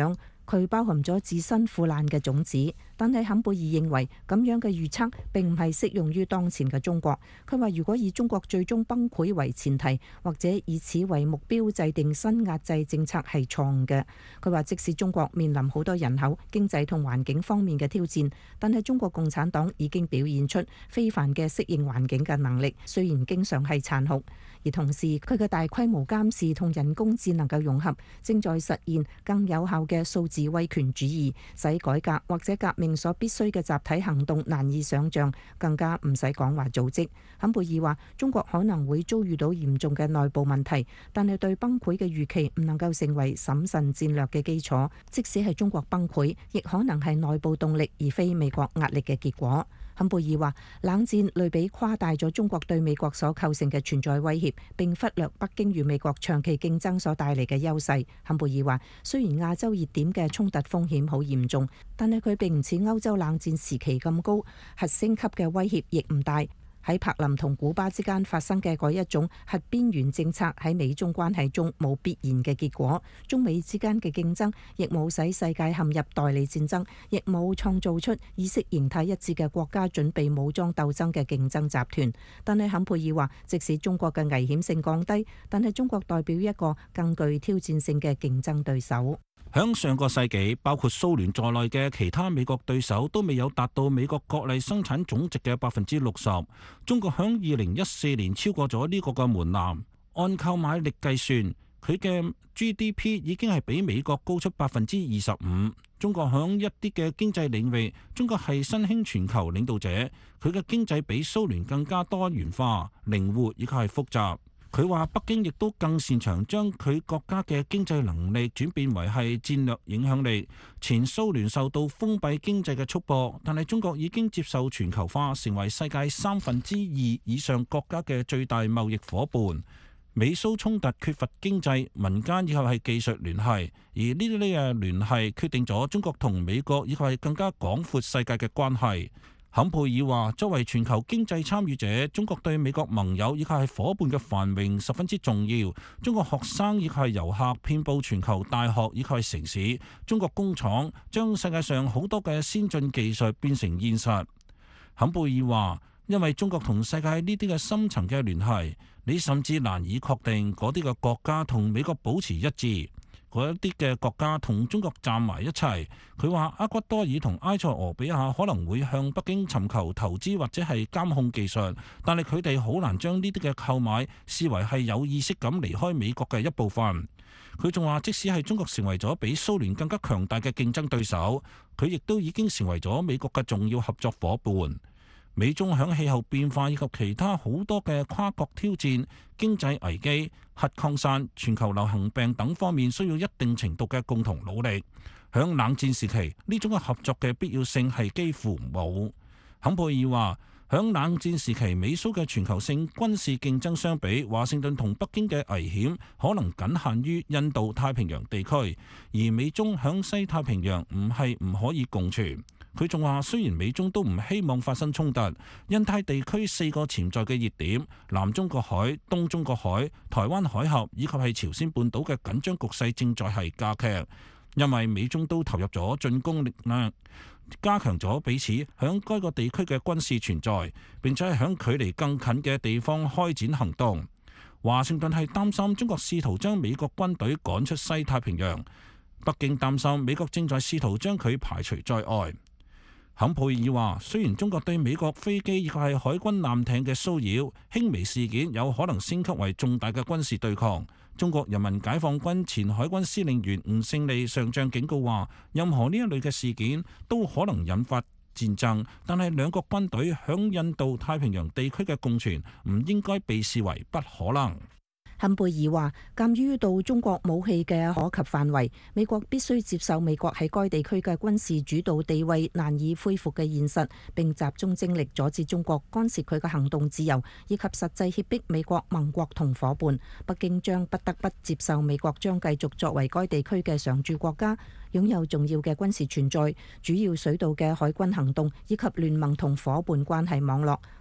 佢包含咗自身腐爛嘅種子。但係坎貝爾認為咁樣嘅預測並唔係適用於當前嘅中國。佢話如果以中國最終崩潰為前提，或者以此為目標制定新壓制政策係錯誤嘅。佢話即使中國面臨好多人口、經濟同環境方面嘅挑戰，但係中國共產黨已經表現出非凡嘅適應環境嘅能力，雖然經常係殘酷，而同時佢嘅大規模監視同人工智能嘅融合，正在實現更有效嘅數字威權主義，使改革或者革命所必須嘅集體行動難以想像，更加唔使講話組織。坎貝爾話：中國可能會遭遇到嚴重嘅內部問題，但係對崩潰嘅預期唔能夠成為審慎戰略嘅基礎。即使係中國崩潰，亦可能係內部動力，而非美國壓力嘅結果。坎貝爾話：冷戰類比誇大咗中國對美國所構成嘅存在威脅，並忽略北京與美國長期競爭所帶嚟嘅優勢。坎貝爾話：雖然亞洲熱點嘅衝突風險好嚴重，但係佢並唔似歐洲冷戰時期咁高，核升級嘅威脅亦唔大。喺柏林同古巴之間發生嘅嗰一種核邊緣政策喺美中關係中冇必然嘅結果，中美之間嘅競爭亦冇使世界陷入代理戰爭，亦冇創造出意識形態一致嘅國家準備武裝鬥爭嘅競爭集團。但係坎貝爾話，即使中國嘅危險性降低，但係中國代表一個更具挑戰性嘅競爭對手。 響上個世紀，包括蘇聯在內嘅其他美國對手都未有達到美國國內生產總值嘅百分之六十。中國響二零一四年超過咗呢個嘅門檻，按購買力計算，佢嘅 G D P 已經係比美國高出百分之二十五。中國響一啲嘅經濟領域，中國係新興全球領導者，佢嘅經濟比蘇聯更加多元化、靈活以及係複雜。佢話北京亦都更擅長將佢國家嘅經濟能力轉變為係戰略影響力。前蘇聯受到封閉經濟嘅束縛，但係中國已經接受全球化，成為世界三分之二以上國家嘅最大貿易夥伴。美蘇衝突缺乏經濟、民間以及係技術聯繫，而呢啲呢嘅聯繫決定咗中國同美國以及係更加廣闊世界嘅關係。坎貝爾話：作為全球經濟參與者，中國對美國盟友以及係夥伴嘅繁榮十分之重要。中國學生以及係遊客遍佈全球大學以及係城市，中國工廠將世界上好多嘅先進技術變成現實。坎貝爾話：因為中國同世界呢啲嘅深層嘅聯繫，你甚至難以確定嗰啲嘅國家同美國保持一致。嗰一啲嘅國家同中國站埋一齊，佢話厄瓜多爾同埃塞俄比亞可能會向北京尋求投資或者係監控技術，但係佢哋好難將呢啲嘅購買視為係有意識咁離開美國嘅一部分。佢仲話，即使係中國成為咗比蘇聯更加強大嘅競爭對手，佢亦都已經成為咗美國嘅重要合作夥伴。美中響氣候變化以及其他好多嘅跨國挑戰、經濟危機、核擴散、全球流行病等方面需要一定程度嘅共同努力。響冷戰時期，呢種嘅合作嘅必要性係幾乎冇。坎貝爾話：響冷戰時期，美蘇嘅全球性軍事競爭相比，華盛頓同北京嘅危險可能僅限於印度太平洋地區，而美中響西太平洋唔係唔可以共存。佢仲話，雖然美中都唔希望發生衝突，印太地區四個潛在嘅熱點，南中國海、東中國海、台灣海峽以及係朝鮮半島嘅緊張局勢正在係加劇，因為美中都投入咗進攻力量，加強咗彼此響該個地區嘅軍事存在，並且係響距離更近嘅地方開展行動。華盛頓係擔心中國試圖將美國軍隊趕出西太平洋，北京擔心美國正在試圖將佢排除在外。坎貝爾話：雖然中國對美國飛機以及係海軍艦艇嘅騷擾，輕微事件有可能升級為重大嘅軍事對抗。中國人民解放軍前海軍司令員吳勝利上將警告話：任何呢一類嘅事件都可能引發戰爭，但係兩國軍隊響印度太平洋地區嘅共存唔應該被視為不可能。 坎貝爾話：鑑於到中國武器嘅可及範圍，美國必須接受美國喺該地區嘅軍事主導地位難以恢復嘅現實，並集中精力阻止中國干涉佢嘅行動自由，以及實際脅迫美國盟國同夥伴。北京將不得不接受美國將繼續作為該地區嘅常駐國家，擁有重要嘅軍事存在、主要水道嘅海軍行動以及聯盟同夥伴關係網絡。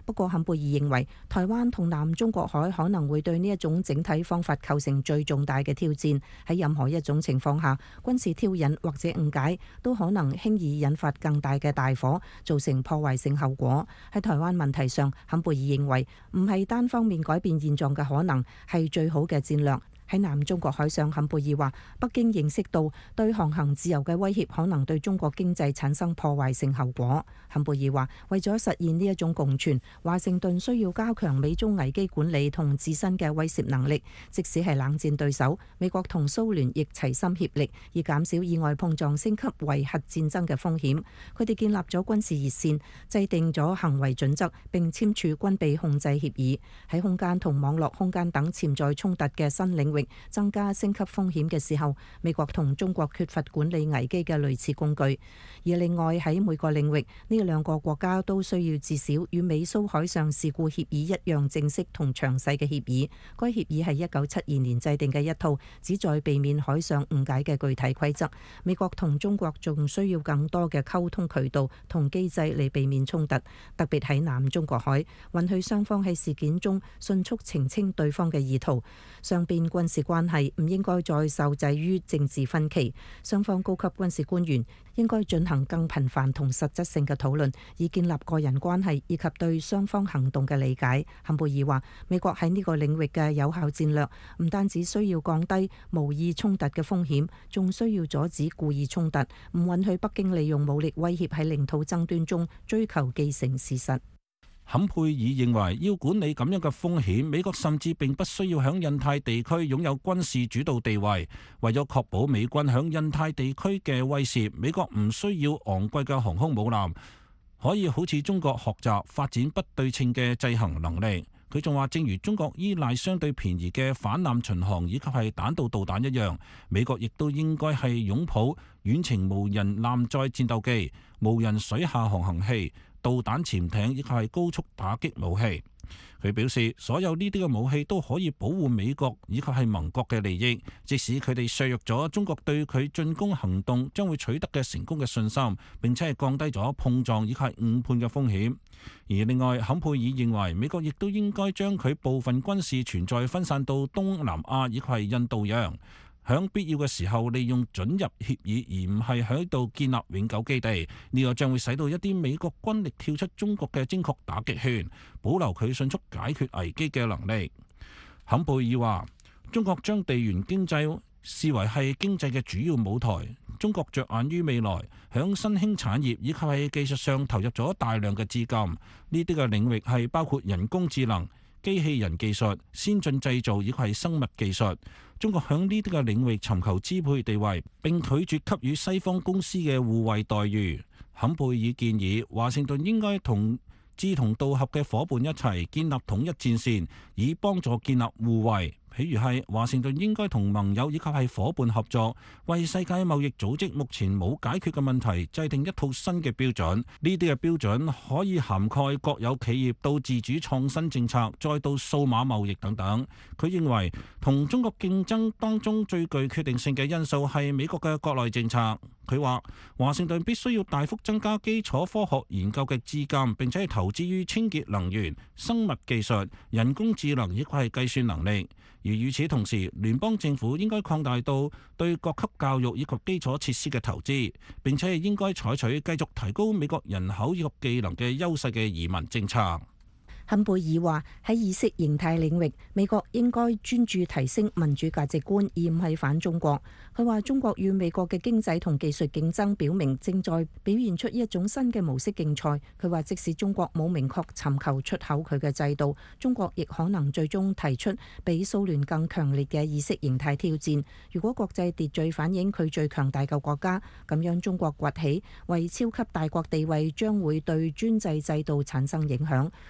不過坎貝爾認為，台灣同南中國海可能會對呢一種整體方法構成最重大嘅挑戰。喺任何一種情況下，軍事挑釁或者誤解都可能輕易引發更大嘅大火，造成破壞性後果。喺台灣問題上，坎貝爾認為唔係單方面改變現狀嘅可能係最好嘅戰略。喺南中國海上，坎貝爾話北京認識到對航行自由嘅威脅可能對中國經濟產生破壞性後果。坎貝爾話為咗實現呢一種共存，華盛頓需要加強美中危機管理同自身嘅威懾能力。即使係冷戰對手，美國同蘇聯亦齊心協力，以減少意外碰撞升級為核戰爭嘅風險。佢哋建立咗軍事熱線，制定咗行為準則，並簽署軍備控制協議。喺空間同網絡空間等潛在衝突嘅新領域增加升級風險嘅時候，美國同中國缺乏管理危機嘅類似工具。而另外喺每個領域，呢兩個國家都需要至少與美蘇海上事故協議一樣正式同詳細嘅協議。該協議係一九七二年制定嘅一套旨在避免海上誤解嘅具體規則。美國同中國仲需要更多嘅溝通渠道同機制嚟避免衝突，特別喺南中國海，允許雙方喺事件中迅速澄清對方嘅意圖。雙邊軍事關係唔應該再受制於政治分歧，雙方高級軍事官員應該進行更頻繁同實質性嘅討論，以建立個人關係以及對雙方行動嘅理解。坎貝爾話，美國喺呢個領域嘅有效戰略唔單止需要降低無意衝突嘅風險，仲需要阻止故意衝突，唔允許北京利用武力威脅喺領土爭端中追求既成事實。 坎貝爾認為，要管理咁樣嘅風險，美國甚至並不需要響印太地區擁有軍事主導地位。為咗確保美軍響印太地區嘅威懾，美國唔需要昂貴嘅航空母艦，可以好似中國學習發展不對稱嘅制衡能力。佢仲話，正如中國依賴相對便宜嘅反艦巡航以及係彈道導彈一樣，美國亦都應該係擁抱遠程無人艦載戰鬥機、無人水下航行器、導彈潛艇以及係高速打擊武器。佢表示，所有呢啲嘅武器都可以保護美國以及係盟國嘅利益，即使佢哋削弱咗中國對佢進攻行動將會取得嘅成功嘅信心，並且係降低咗碰撞以及係誤判嘅風險。而另外，坎貝爾認為美國亦都應該將佢部分軍事存在分散到東南亞以及係印度洋，響必要嘅時候利用准入協議，而唔係喺度建立永久基地。呢個將會使到一啲美國軍力跳出中國嘅精確打擊圈，保留佢迅速解決危機嘅能力。坎貝爾話，中國將地緣經濟視為係經濟嘅主要舞台。中國着眼於未來，響新興產業以及喺技術上投入咗大量嘅資金。呢啲嘅領域係包括人工智能、機器人技術、先進製造以及係生物技術。中國響呢啲嘅領域尋求支配地位，並拒絕給予西方公司嘅互惠待遇。坎貝爾建議華盛頓應該同志同道合嘅伙伴一齊建立統一戰線，以幫助建立互惠。譬如係華盛頓應該同盟友以及係伙伴合作，為世界貿易組織目前冇解決嘅問題制定一套新嘅標準。呢啲嘅標準可以涵蓋國有企業到自主創新政策，再到數碼貿易等等。佢認為同中國競爭當中最具決定性嘅因素係美國嘅國內政策。佢話華盛頓必須要大幅增加基礎科學研究嘅資金，並且係投資於清潔能源、生物技術、人工智能以及係計算能力。而與此同時，聯邦政府應該擴大到對各級教育以及基礎設施嘅投資，並且係應該採取繼續提高美國人口以及技能嘅優勢嘅移民政策。 坎貝爾話，喺意識形態領域，美國應該專注提升民主價值觀，而唔係反中國。佢話中國與美國嘅經濟同技術競爭表明正在表現出一種新嘅模式競賽。佢話即使中國冇明確尋求出口佢嘅制度，中國亦可能最終提出比蘇聯更強烈嘅意識形態挑戰。如果國際秩序反映佢最強大嘅國家，咁樣中國崛起為超級大國地位將會對專制制度產生影響。中國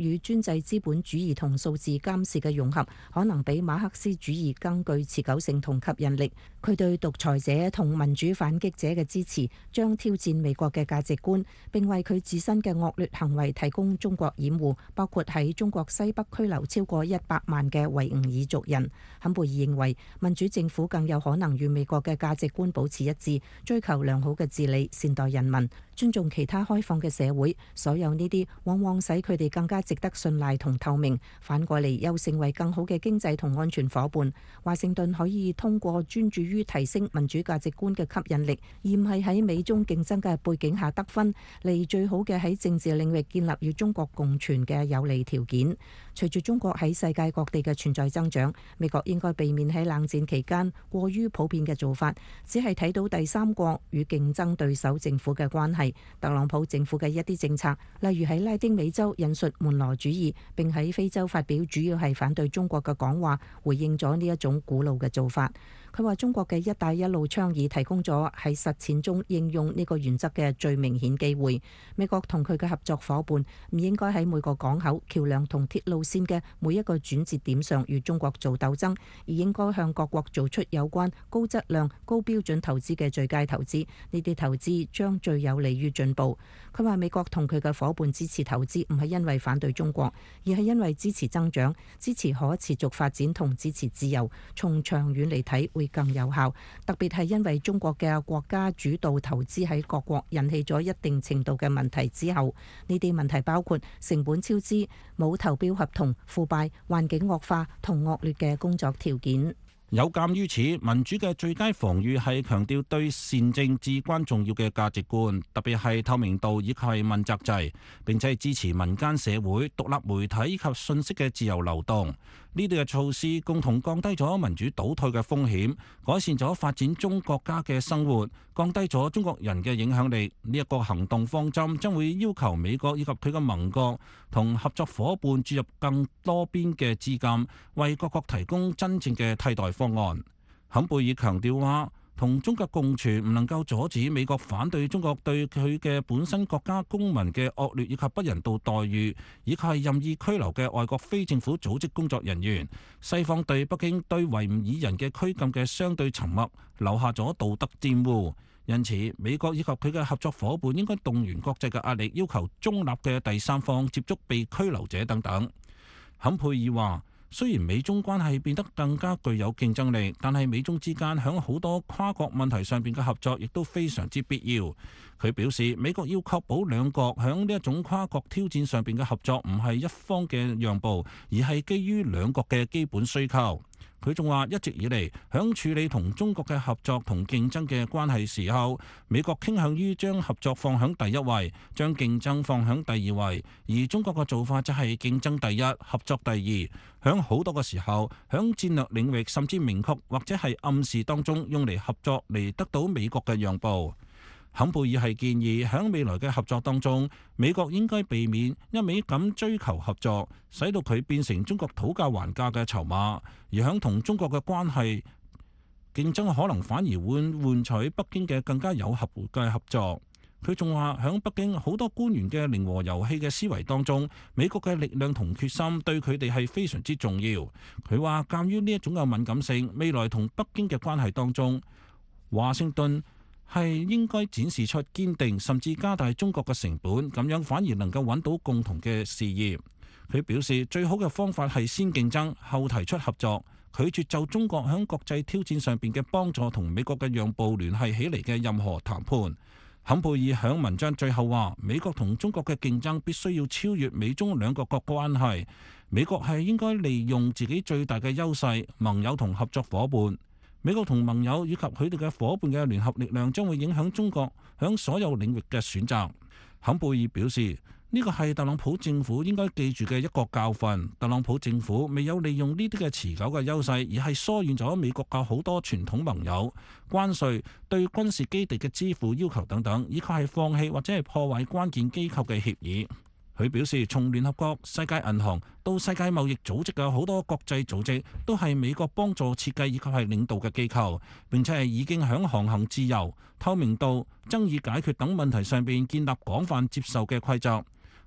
與專制資本主義同數字監視嘅融合，可能比馬克思主義更具持久性同吸引力。佢對獨裁者同民主反擊者嘅支持，將挑戰美國嘅價值觀，並為佢自身嘅惡劣行為提供中國掩護，包括喺中國西北拘留超過一百萬嘅維吾爾族人。坎貝爾認為，民主政府更有可能與美國嘅價值觀保持一致，追求良好嘅治理，善待人民，尊重其他開放嘅社會。所有呢啲往往使佢哋更加值得信賴同透明，反過嚟又成為更好嘅經濟同安全夥伴。華盛頓可以通過專注於提升民主價值觀嘅吸引力，而唔係喺美中競爭嘅背景下得分，嚟最好嘅喺政治領域建立與中國共存嘅有利條件。隨住中國喺世界各地嘅存在增長，美國應該避免喺冷戰期間過於普遍嘅做法，只係睇到第三國與競爭對手政府嘅關係。特朗普政府嘅一啲政策，例如喺拉丁美洲引述門羅主義，並喺非洲發表主要係反對中國嘅講話，回應咗呢一種古老嘅做法。佢話中國嘅一帶一路倡議提供咗喺實踐中應用呢個原則嘅最明顯機會。美國同佢嘅合作夥伴唔應該喺每個港口、橋梁同鐵路線嘅每一個轉折點上與中國做鬥爭，而應該向各國做出有關高質量、高標準投資嘅最佳投資。呢啲投資將最有利於進步。佢話美國同佢嘅夥伴支持投資唔係因為反對中國，而係因為支持增長、支持可持續發展同支持自由。從長遠嚟睇會更有效，特別係因為中國嘅國家主導投資喺各國引起咗一定程度嘅問題之後，呢啲問題包括成本超支、冇投標合同、腐敗、環境惡化同惡劣嘅工作條件。 有鑑於此，民主嘅最佳防禦係強調對善政至關重要嘅價值觀，特別係透明度以及係問責制，並且係支持民間社會、獨立媒體以及信息嘅自由流動。呢啲嘅措施共同降低咗民主倒退嘅風險，改善咗發展中國家嘅生活，降低咗中國人嘅影響力。呢一個行動方針將會要求美國以及佢嘅盟國同合作伙伴注入更多邊嘅資金，為各國提供真正嘅替代方案。坎貝爾強調話，同中國共存唔能夠阻止美國反對中國對佢嘅本身國家公民嘅惡劣以及不人道待遇，以及係任意拘留嘅外國非政府組織工作人員。西方對北京對維吾爾人嘅拘禁嘅相對沉默，留下咗道德玷污。因此，美國以及佢嘅合作伙伴應該動員國際嘅壓力，要求中立嘅第三方接觸被拘留者等等。坎佩爾話，雖然美中關係變得更加具有競爭力，但係美中之間響好多跨國問題上邊嘅合作亦都非常之必要。佢表示，美國要確保兩國響呢一種跨國挑戰上邊嘅合作唔係一方嘅讓步，而係基於兩國嘅基本需求。佢仲話，一直以嚟響處理同中國嘅合作同競爭嘅關係時候，美國傾向於將合作放響第一位，將競爭放響第二位，而中國嘅做法就係競爭第一，合作第二。響好多個時候，響戰略領域甚至明確或者係暗示當中用嚟合作嚟得到美國嘅讓步。坎貝爾係建議喺未來嘅合作當中，美國應該避免一味咁追求合作，使到佢變成中國討價還價嘅籌碼，而喺同中國嘅關係競爭可能反而會換取北京嘅更加有合嘅合作。佢仲話喺北京好多官員嘅零和遊戲嘅思維當中，美國嘅力量同決心對佢哋係非常之重要。佢話鑑於呢一種嘅敏感性，未來同北京嘅關係當中，華盛頓係應該展示出堅定，甚至加大中國嘅成本，咁樣反而能夠揾到共同嘅事業。佢表示最好嘅方法係先競爭，後提出合作，拒絕就中國喺國際挑戰上邊嘅幫助同美國嘅讓步聯繫起嚟嘅任何談判。坎貝爾喺文章最後話，美國同中國嘅競爭必須要超越美中兩個國關係，美國係應該利用自己最大嘅優勢，盟友同合作伙伴。美國同盟友以及佢哋嘅夥伴嘅聯合力量將會影響中國響所有領域嘅選擇。坎貝爾表示，呢個係特朗普政府應該記住嘅一個教訓。特朗普政府未有利用呢啲嘅持久嘅優勢，而係疏遠咗美國嘅好多傳統盟友、關稅、對軍事基地嘅支付要求等等，以及係放棄或者係破壞關鍵機構嘅協議。佢表示，從聯合國、世界銀行到世界貿易組織嘅好多國際組織，都係美國幫助設計以及係領導嘅機構，並且係已經響航行自由、透明度、爭議解決等問題上邊建立廣泛接受嘅規則。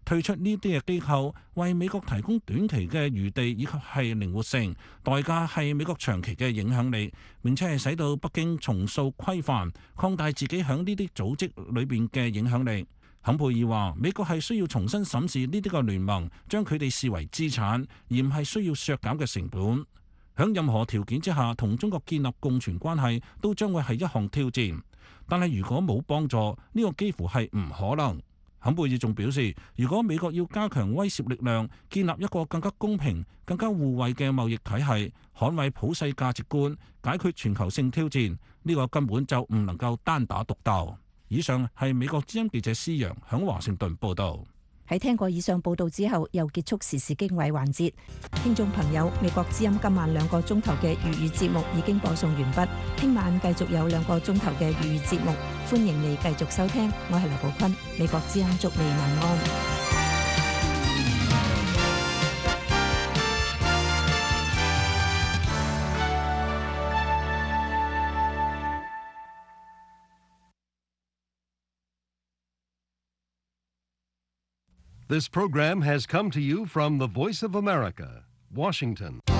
退出呢啲嘅機構，為美國提供短期嘅餘地以及係靈活性，代價係美國長期嘅影響力，並且係使到北京重塑規範，擴大自己響呢啲組織裏邊嘅影響力。坎佩爾話：美國係需要重新審視呢啲個聯盟，將佢哋視為資產，而唔係需要削減嘅成本。響任何條件之下，同中國建立共存關係都將會係一項挑戰。但係如果冇幫助，呢個幾乎係唔可能。坎貝爾仲表示，如果美國要加強威懾力量，建立一個更加公平、更加互惠嘅貿易體系，捍衛普世價值觀，解決全球性挑戰，呢個根本就唔能夠單打獨鬥。以上係美國之音記者施陽響華盛頓報道。 喺聽過以上報道之後，又結束時事經緯環節。聽眾朋友，美國之音今晚兩個鐘頭嘅粵語節目已經播送完畢，聽晚繼續有兩個鐘頭嘅粵語節目，歡迎你繼續收聽。我係劉寶坤，美國之音祝你晚安。 This program has come to you from the Voice of America, Washington.